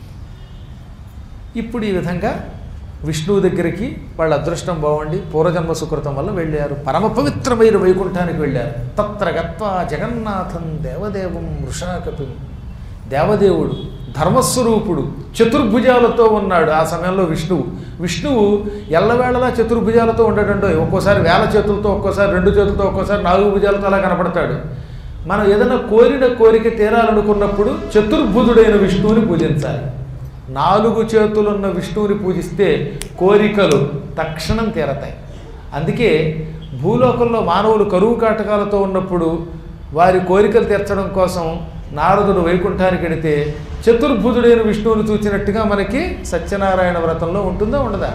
ఇప్పుడు ఈ విధంగా విష్ణువు దగ్గరికి వాళ్ళ అదృష్టం బాగుండి పూర్వజన్మ సుకృతం వల్ల వెళ్ళారు. పరమ పవిత్రమైన వైకుంఠానికి వెళ్ళారు. తత్ర గత్వా జగన్నాథం దేవదేవం వృషాకపిం. దేవదేవుడు ధర్మస్వరూపుడు చతుర్భుజాలతో ఉన్నాడు ఆ సమయంలో విష్ణువు. విష్ణువు ఎల్లవేళలా చతుర్భుజాలతో ఉండడంలో ఒక్కోసారి వేల చేతులతో, ఒక్కోసారి రెండు చేతులతో, ఒక్కోసారి నాలుగు భుజాలతో అలా కనపడతాడు. మనం ఏదైనా కోరిన కోరిక తీరాలనుకున్నప్పుడు చతుర్భుజుడైన విష్ణువుని పూజించాలి. నాలుగు చేతులున్న విష్ణువుని పూజిస్తే కోరికలు తక్షణం తీరతాయి. అందుకే భూలోకంలో మానవులు కరువు కాటకాలతో ఉన్నప్పుడు వారి కోరికలు తీర్చడం కోసం నారదుడు వైకుంఠానికి వెడితే చతుర్భుజుడైన విష్ణువుని చూచినట్టుగా మనకి సత్యనారాయణ వ్రతంలో ఉంటుందా ఉండదా?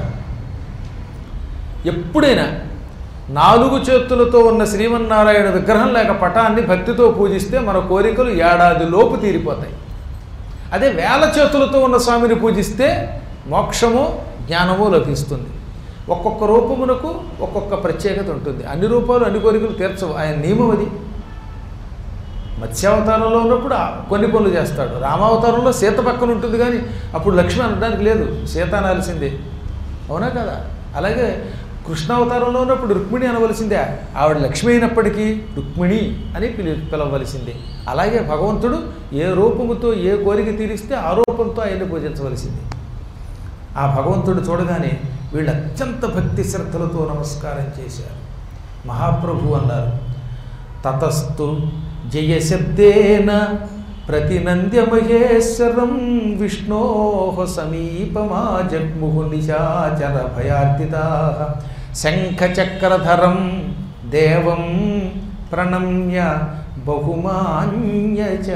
ఎప్పుడైనా నాలుగు చేతులతో ఉన్న శ్రీమన్నారాయణ విగ్రహం లేక పటాన్ని భక్తితో పూజిస్తే మన కోరికలు ఏడాది లోపు తీరిపోతాయి. అదే వేల చేతులతో ఉన్న స్వామిని పూజిస్తే మోక్షము జ్ఞానము లభిస్తుంది. ఒక్కొక్క రూపమునకు ఒక్కొక్క ప్రత్యేకత ఉంటుంది. అన్ని రూపాలు అన్ని కోరికలు తీర్చవు, ఆయన నియమం అది. మత్స్యావతారంలో ఉన్నప్పుడు కొన్ని పనులు చేస్తాడు. రామావతారంలో సీత పక్కన ఉంటుంది కానీ అప్పుడు లక్ష్మి అనడానికి లేదు, సీత అనాల్సిందే. అవునా కదా? అలాగే కృష్ణావతారంలో ఉన్నప్పుడు రుక్మిణి అనవలసిందే. ఆవిడ లక్ష్మి అయినప్పటికీ రుక్మిణి అని పిలి పిలవలసిందే. అలాగే భగవంతుడు ఏ రూపముతో ఏ కోరిక తీరిస్తే ఆ రూపంతో ఆయన్ని పూజించవలసింది. ఆ భగవంతుడు చూడగానే వీళ్ళు అత్యంత భక్తి శ్రద్ధలతో నమస్కారం చేశారు. మహాప్రభు అన్నారు, తతస్తు జయశబ్దేన ప్రతినంద్య మహేశ్వరం విష్ణో సమీపమా జగ్ముహు నిశాచర భయార్దితా శంఖచక్రధరం దేవం ప్రణమ్య బహుమాన్య చ.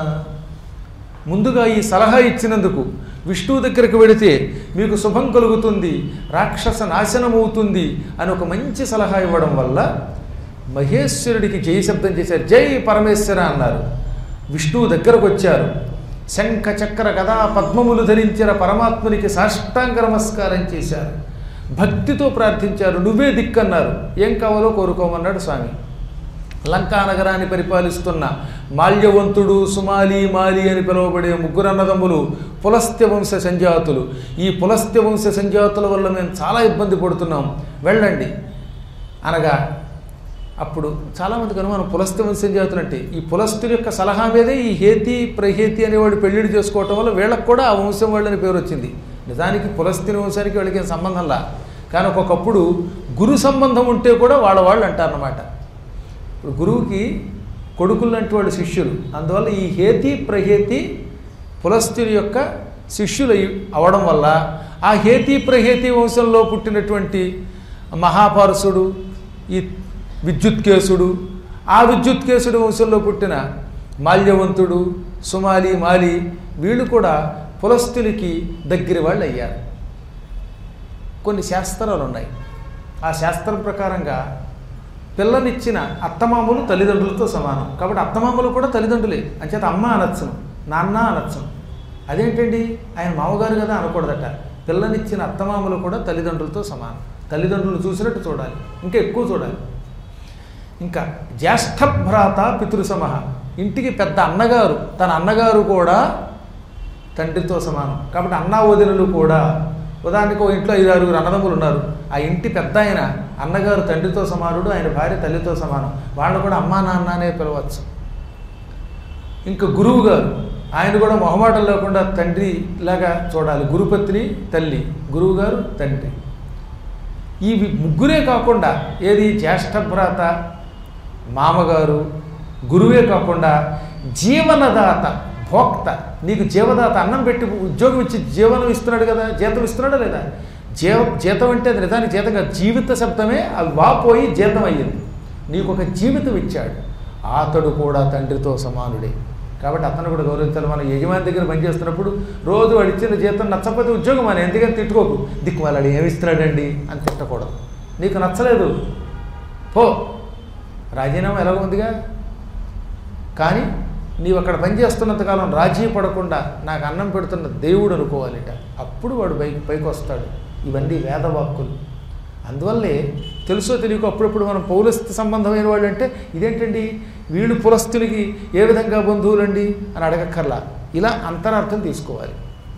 ముందుగా ఈ సలహా ఇచ్చినందుకు, విష్ణువు దగ్గరికి వెళితే మీకు శుభం కలుగుతుంది, రాక్షస నాశనం అవుతుంది అని ఒక మంచి సలహా ఇవ్వడం వల్ల మహేశ్వరుడికి జై శబ్దం చేశారు. జై పరమేశ్వర అన్నారు. విష్ణువు దగ్గరకు వచ్చారు. శంఖ చక్ర గదా పద్మములు ధరించిన పరమాత్మునికి సాష్టాంగ నమస్కారం చేశారు. భక్తితో ప్రార్థించారు. నువ్వే దిక్కన్నారు. ఏం కావాలో కోరుకోమన్నాడు స్వామి. లంకా నగరాన్ని పరిపాలిస్తున్న మాల్యవంతుడు, సుమాలి, మాలి అని పిలువబడే ముగ్గురు అన్నదమ్ములు పులస్త్య వంశ సంజాతులు. ఈ పులస్త్య వంశ సంజాతుల వల్ల మేము చాలా ఇబ్బంది పడుతున్నాం, వెళ్ళండి అనగా అప్పుడు చాలామందికి అనుమానం, పులస్త్య వంశ సంజాతులు అంటే ఈ పులస్తుల యొక్క సలహా మీదే ఈ హేతి ప్రహేతి అనేవాడు పెళ్లిళ్ళు చేసుకోవటం వల్ల వీళ్ళకి కూడా ఆ వంశం వాళ్ళని పేరు వచ్చింది. నిజానికి పులస్త్య వంశానికి వాళ్ళకి ఏం సంబంధంలా, కానీ ఒక్కొక్కప్పుడు గురు సంబంధం ఉంటే కూడా వాళ్ళ వాళ్ళు అంటారన్నమాట. ఇప్పుడు గురువుకి కొడుకులు లాంటి వాళ్ళు శిష్యులు, అందువల్ల ఈ హేతి ప్రహేతి పులస్తుల యొక్క శిష్యులు అవడం వల్ల ఆ హేతి ప్రహేతి వంశంలో పుట్టినటువంటి మహాపారుషుడు, ఈ విద్యుత్కేశుడు, ఆ విద్యుత్కేశుడు వంశంలో పుట్టిన మాల్యవంతుడు, సుమాలి, మాలి వీళ్ళు కూడా పులస్తులకి దగ్గర వాళ్ళు అయ్యారు. కొన్ని శాస్త్రాలు ఉన్నాయి. ఆ శాస్త్రం ప్రకారంగా పిల్లనిచ్చిన అత్తమామలు తల్లిదండ్రులతో సమానం. కాబట్టి అత్తమామలు కూడా తల్లిదండ్రులే. అంచేత అమ్మ అనొచ్చును, నాన్న అనొచ్చును. అదేంటండి ఆయన మామగారు కదా అనకూడదట. పిల్లనిచ్చిన అత్తమామలు కూడా తల్లిదండ్రులతో సమానం. తల్లిదండ్రులు చూసినట్టు చూడాలి, ఇంకా ఎక్కువ చూడాలి. ఇంకా జ్యేష్ఠభ్రాత పితృసమః, ఇంటికి పెద్ద అన్నగారు, తన అన్నగారు కూడా తండ్రితో సమానం. కాబట్టి అన్నా వదినలు కూడా, ఉదాహరణకు ఓ ఇంట్లో ఐదు ఆరుగురు అన్నదమ్ములు ఉన్నారు, ఆ ఇంటి పెద్ద ఆయన అన్నగారు తండ్రితో సమానుడు, ఆయన భార్య తల్లితో సమానం, వాళ్ళు కూడా అమ్మా నాన్న అనే పిలవచ్చు. ఇంకా గురువు గారు, ఆయన కూడా మొహమాటం లేకుండా తండ్రి లాగా చూడాలి. గురుపత్ని తల్లి, గురువు గారు తండ్రి. ఈ ముగ్గురే కాకుండా ఏది జ్యేష్ఠభ్రాత, మామగారు, గురువే కాకుండా జీవనదాత, భోక్త, నీకు జీవదాత, అన్నం పెట్టి ఉద్యోగం ఇచ్చి జీవనం ఇస్తున్నాడు కదా, జీతం ఇస్తున్నాడా లేదా? జీవ జీతం అంటే అది నిజానికి జీతంగా జీవిత శబ్దమే, అవి వాపోయి జీతం అయ్యింది. నీకు ఒక జీవితం ఇచ్చాడు, అతడు కూడా తండ్రితో సమానుడే. కాబట్టి అతను కూడా గౌరవించాలి. మనం యజమాని దగ్గర పనిచేస్తున్నప్పుడు రోజు వాడు ఇచ్చిన జీతం నచ్చకపోతే ఉద్యోగం అని ఎందుకని తిట్టుకోకు, దిక్కు వాళ్ళు ఏమిస్తున్నాడండి అని తిట్టకూడదు. నీకు నచ్చలేదు పో, రాజీనామా ఎలాగో ఉందిగా. కానీ నీవు అక్కడ పనిచేస్తున్నంతకాలం రాజీ పడకుండా నాకు అన్నం పెడుతున్న దేవుడు అనుకోవాలిట, అప్పుడు వాడు పైకి పైకి వస్తాడు. ఇవన్నీ వేదవాక్కులు. అందువల్లే తెలుసో తెలియకో అప్పుడప్పుడు మనం పౌరస్త్య సంబంధమైన వాళ్ళు అంటే ఇదేంటండి వీళ్ళు పులస్తులకి ఏ విధంగా బంధువులండి అని అడగక్కర్లా, ఇలా అంతరార్థం తీసుకోవాలి.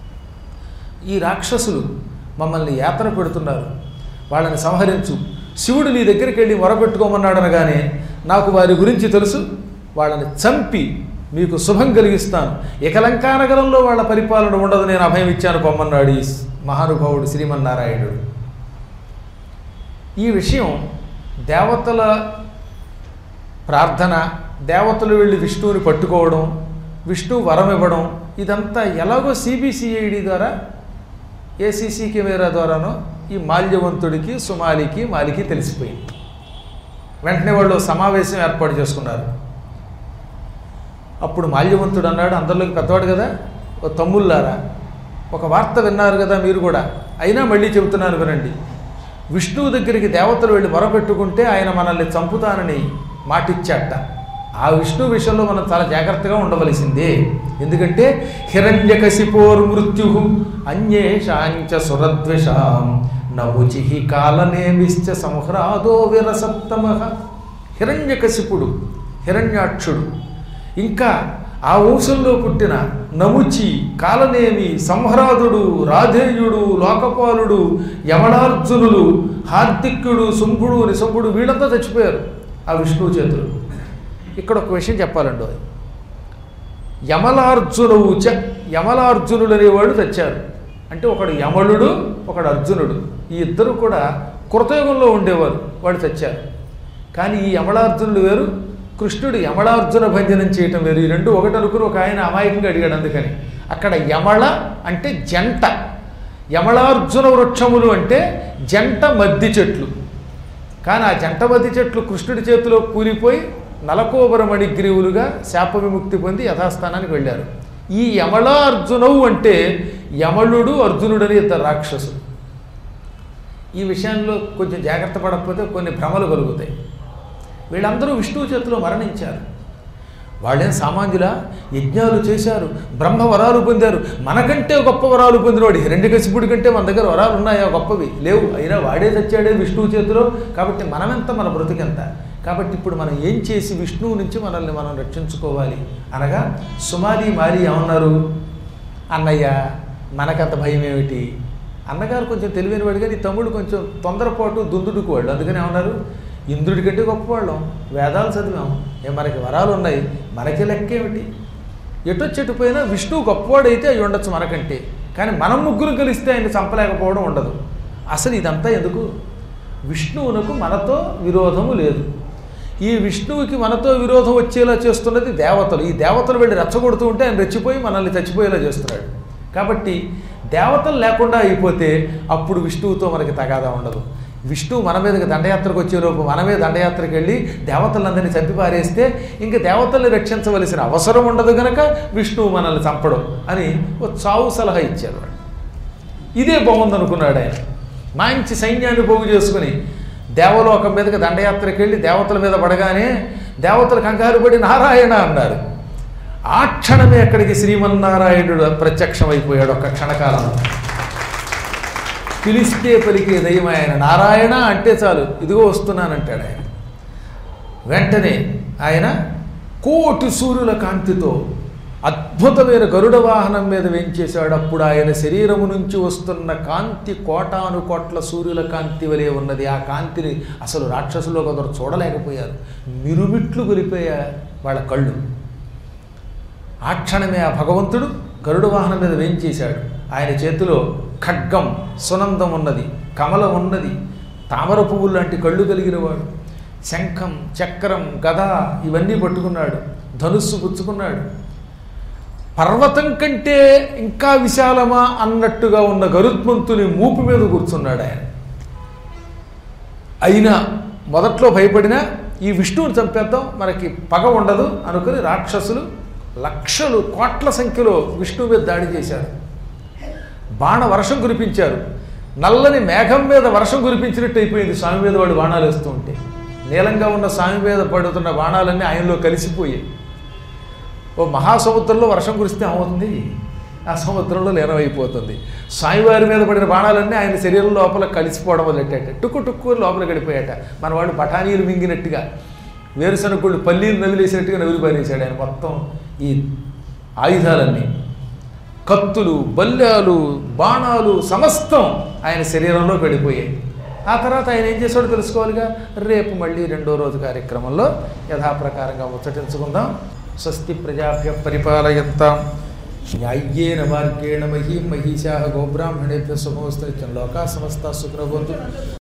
ఈ రాక్షసులు మమ్మల్ని యాతన పెడుతున్నారు, వాళ్ళని సంహరించు, శివుడు నీ దగ్గరికి వెళ్ళి మొరపెట్టుకోమన్నాడు అనగానే నాకు వారి గురించి తెలుసు, వాళ్ళని చంపి మీకు శుభం కలిగిస్తాను, ఇక లంకానగరంలో వాళ్ళ పరిపాలన ఉండదు, నేను అభయం ఇచ్చాను పొమ్మన్నాడు ఈ మహానుభావుడు శ్రీమన్నారాయణుడు. ఈ విషయం దేవతల ప్రార్థన, దేవతలు వెళ్ళి విష్ణువుని పట్టుకోవడం, విష్ణువు వరం ఇవ్వడం, ఇదంతా ఎలాగో సిబిసిఐడి ద్వారా, ఏసీసీ కెమెరా ద్వారానో ఈ మాల్యవంతుడికి, సుమాలికి, మాలికి తెలిసిపోయింది. వెంటనే వాళ్ళు సమావేశం ఏర్పాటు చేసుకున్నారు. అప్పుడు మాల్యవంతుడు అన్నాడు, అందరిలోకి పెద్దవాడు కదా, ఓ తమ్ముళ్ళారా, ఒక వార్త విన్నారు కదా మీరు కూడా, అయినా మళ్ళీ చెబుతున్నాను వినండి. విష్ణువు దగ్గరికి దేవతలు వెళ్ళి మొరపెట్టుకుంటే ఆయన మనల్ని చంపుతానని మాటిచ్చాట. ఆ విష్ణు విషయంలో మనం చాలా జాగ్రత్తగా ఉండవలసిందే. ఎందుకంటే హిరణ్యకశిపోర్ మృత్యు అన్యేషాంచ సురద్విషాం నముచిహి కాలనేమిశ్చ సంహ్రాదో విరసత్తమ. హిరణ్యకశిపుడు, హిరణ్యాక్షుడు, ఇంకా ఆ వంశంలో పుట్టిన నముచి, కాలనేమి, సంహ్రాదుడు, రాధేయుడు, లోకపాలుడు, యమనార్జునులు, హార్దిక్యుడు, శుంభుడు, నిశంభుడు వీళ్ళంతా చచ్చిపోయారు ఆ విష్ణువు చేతులు. ఇక్కడ ఒక విషయం చెప్పాలండి, యమలార్జునువు చ, యమలార్జునుడు అనేవాడు తెచ్చారు. అంటే ఒకడు యమలుడు, ఒకడు అర్జునుడు, ఈ ఇద్దరు కూడా కృతయుగంలో ఉండేవారు, వాడు తెచ్చారు. కానీ ఈ యమలార్జునుడు వేరు, కృష్ణుడు యమళార్జున భంజనం చేయటం వేరు. ఈ రెండు ఒకటి అనుకుని ఒక ఆయన అమాయకంగా అడిగాడు. అందుకని అక్కడ యమళ అంటే జంట, యమళార్జున వృక్షములు అంటే జంట మద్ది చెట్లు. కానీ ఆ జంట మద్ది చెట్లు కృష్ణుడి చేతిలో కూలిపోయి నలకోబర మణిగ్రీవులుగా శాప విముక్తి పొంది యథాస్థానానికి వెళ్ళారు. ఈ యమళ అర్జునవు అంటే యమళుడు అర్జునుడని ఇద్దరు రాక్షసులు. ఈ విషయంలో కొంచెం జాగ్రత్త పడకపోతే కొన్ని భ్రమలు కలుగుతాయి. వీళ్ళందరూ విష్ణువు చేతిలో మరణించారు. వాళ్ళేం సామాన్యులా? యజ్ఞాలు చేశారు, బ్రహ్మ వరాలు పొందారు. మనకంటే గొప్ప వరాలు పొందినవాడు హిరణ్యకశిపుడి కంటే మన దగ్గర వరాలు ఉన్నాయా? గొప్పవి లేవు. అయినా వాడే తెచ్చాడే విష్ణువు చేతిలో. కాబట్టి మనమెంత, మన బ్రతికెంత. కాబట్టి ఇప్పుడు మనం ఏం చేసి విష్ణువు నుంచి మనల్ని మనం రక్షించుకోవాలి అనగా సుమాలి మాలి ఏమన్నారు? అన్నయ్య మనకంత భయం ఏమిటి? అన్నగారు కొంచెం తెలివైన వాడు, కానీ తమ్ముడు కొంచెం తొందరపాటు దుందుడుకు వాళ్ళు. అందుకని ఏమన్నారు? ఇంద్రుడి కంటే గొప్పవాళ్ళం, వేదాలు చదివాం, ఏ మనకి వరాలు ఉన్నాయి, మనకి లెక్కేమిటి? ఎటొచ్చెట్టు పోయినా విష్ణువు గొప్పవాడైతే అవి ఉండొచ్చు మనకంటే, కానీ మనం ముగ్గురు కలిస్తే ఆయన చంపలేకపోవడం ఉండదు. అసలు ఇదంతా ఎందుకు? విష్ణువునకు మనతో విరోధము లేదు. ఈ విష్ణువుకి మనతో విరోధం వచ్చేలా చేస్తున్నది దేవతలు. ఈ దేవతలు వెళ్ళి రెచ్చగొడుతూ ఉంటే ఆయన రెచ్చిపోయి మనల్ని చచ్చిపోయేలా చేస్తున్నాడు. కాబట్టి దేవతలు లేకుండా అయిపోతే అప్పుడు విష్ణువుతో మనకి తగాదా ఉండదు. విష్ణువు మన మీదకి దండయాత్రకు వచ్చేలోపు మనమే దండయాత్రకు వెళ్ళి దేవతలందరినీ చంపి పారేస్తే ఇంకా దేవతల్ని రక్షించవలసిన అవసరం ఉండదు కనుక విష్ణువు మనల్ని చంపడం అని ఒక చావు సలహా ఇచ్చారు. ఇదే బాగుందనుకున్నాడు ఆయన. మంచి సైన్యాన్ని పోగు చేసుకుని దేవలోకం మీదకి దండయాత్రకి వెళ్ళి దేవతల మీద పడగానే దేవతలు కంగారు పడి నారాయణ అన్నారు. ఆ క్షణమే అక్కడికి శ్రీమన్నారాయణుడు ప్రత్యక్షమైపోయాడు. ఒక్క క్షణకాలం పిలిస్తే పలికే దయ్యం ఆయన. నారాయణ అంటే చాలు, ఇదిగో వస్తున్నానంటాడు ఆయన. వెంటనే ఆయన కోటి సూర్యుల కాంతితో అద్భుతమైన గరుడ వాహనం మీద వేంచేశాడు. అప్పుడు ఆయన శరీరము నుంచి వస్తున్న కాంతి కోటాను కోట్ల సూర్యుల కాంతి వలె ఉన్నది. ఆ కాంతిని అసలు రాక్షసులో కొందరు చూడలేకపోయారు. మిరుమిట్లు గొలిపోయారు వాళ్ళ కళ్ళు. ఆ క్షణమే ఆ భగవంతుడు గరుడ వాహనం మీద వేంచేశాడు. ఆయన చేతిలో ఖడ్గం, సునందం ఉన్నది, కమలం ఉన్నది, తామర పువ్వులు లాంటి కళ్ళు కలిగినవాడు. శంఖం, చక్రం, గద ఇవన్నీ పట్టుకున్నాడు. ధనుస్సు పుచ్చుకున్నాడు. పర్వతం కంటే ఇంకా విశాలమా అన్నట్టుగా ఉన్న గరుత్మంతుని మూపు మీద కూర్చున్నాడు ఆయన. అయినా మొదట్లో భయపడినా ఈ విష్ణువుని చంపేద్దాం, మనకి పగ ఉండదు అనుకుని రాక్షసులు లక్షలు కోట్ల సంఖ్యలో విష్ణువు మీద దాడి చేశారు. బాణ వర్షం కురిపించారు. నల్లని మేఘం మీద వర్షం కురిపించినట్టు అయిపోయింది స్వామి మీద వాడు బాణాలు వేస్తూ ఉంటే. నీలంగా ఉన్న స్వామి మీద పడుతున్న బాణాలన్నీ ఆయనలో కలిసిపోయాయి. ఓ మహాసముద్రంలో వర్షం కురిస్తే ఏమవుతుంది? ఆ సముద్రంలో లీనమైపోతుంది. స్వామివారి మీద పడిన బాణాలన్నీ ఆయన శరీరం లోపల కలిసిపోవడం వదిలేట టుక్కు టుక్కు లోపల గడిపోయాట. మన వాడు బఠానీలు మింగినట్టుగా, వేరుశనగళ్ళు పల్లీలు నవిలేసినట్టుగా నవిలి పారేశాడు ఆయన. మొత్తం ఈ ఆయుధాలన్నీ, కత్తులు, బల్యాలు, బాణాలు సమస్తం ఆయన శరీరంలో పడిపోయాయి. ఆ తర్వాత ఆయన ఏం చేశాడో తెలుసుకోవాలిగా. రేపు మళ్ళీ రెండో రోజు కార్యక్రమంలో యథాప్రకారంగా ముచ్చటించుకుందాం. స్వస్తి ప్రజాభ్య పరిపాలయంతాం న్యాయ్యేన మార్గేణ మహీం మహిషాః గోబ్రాహ్మణేభ్యః శుభమస్తు. లోకా సమస్తా సుఖినో భవంతు.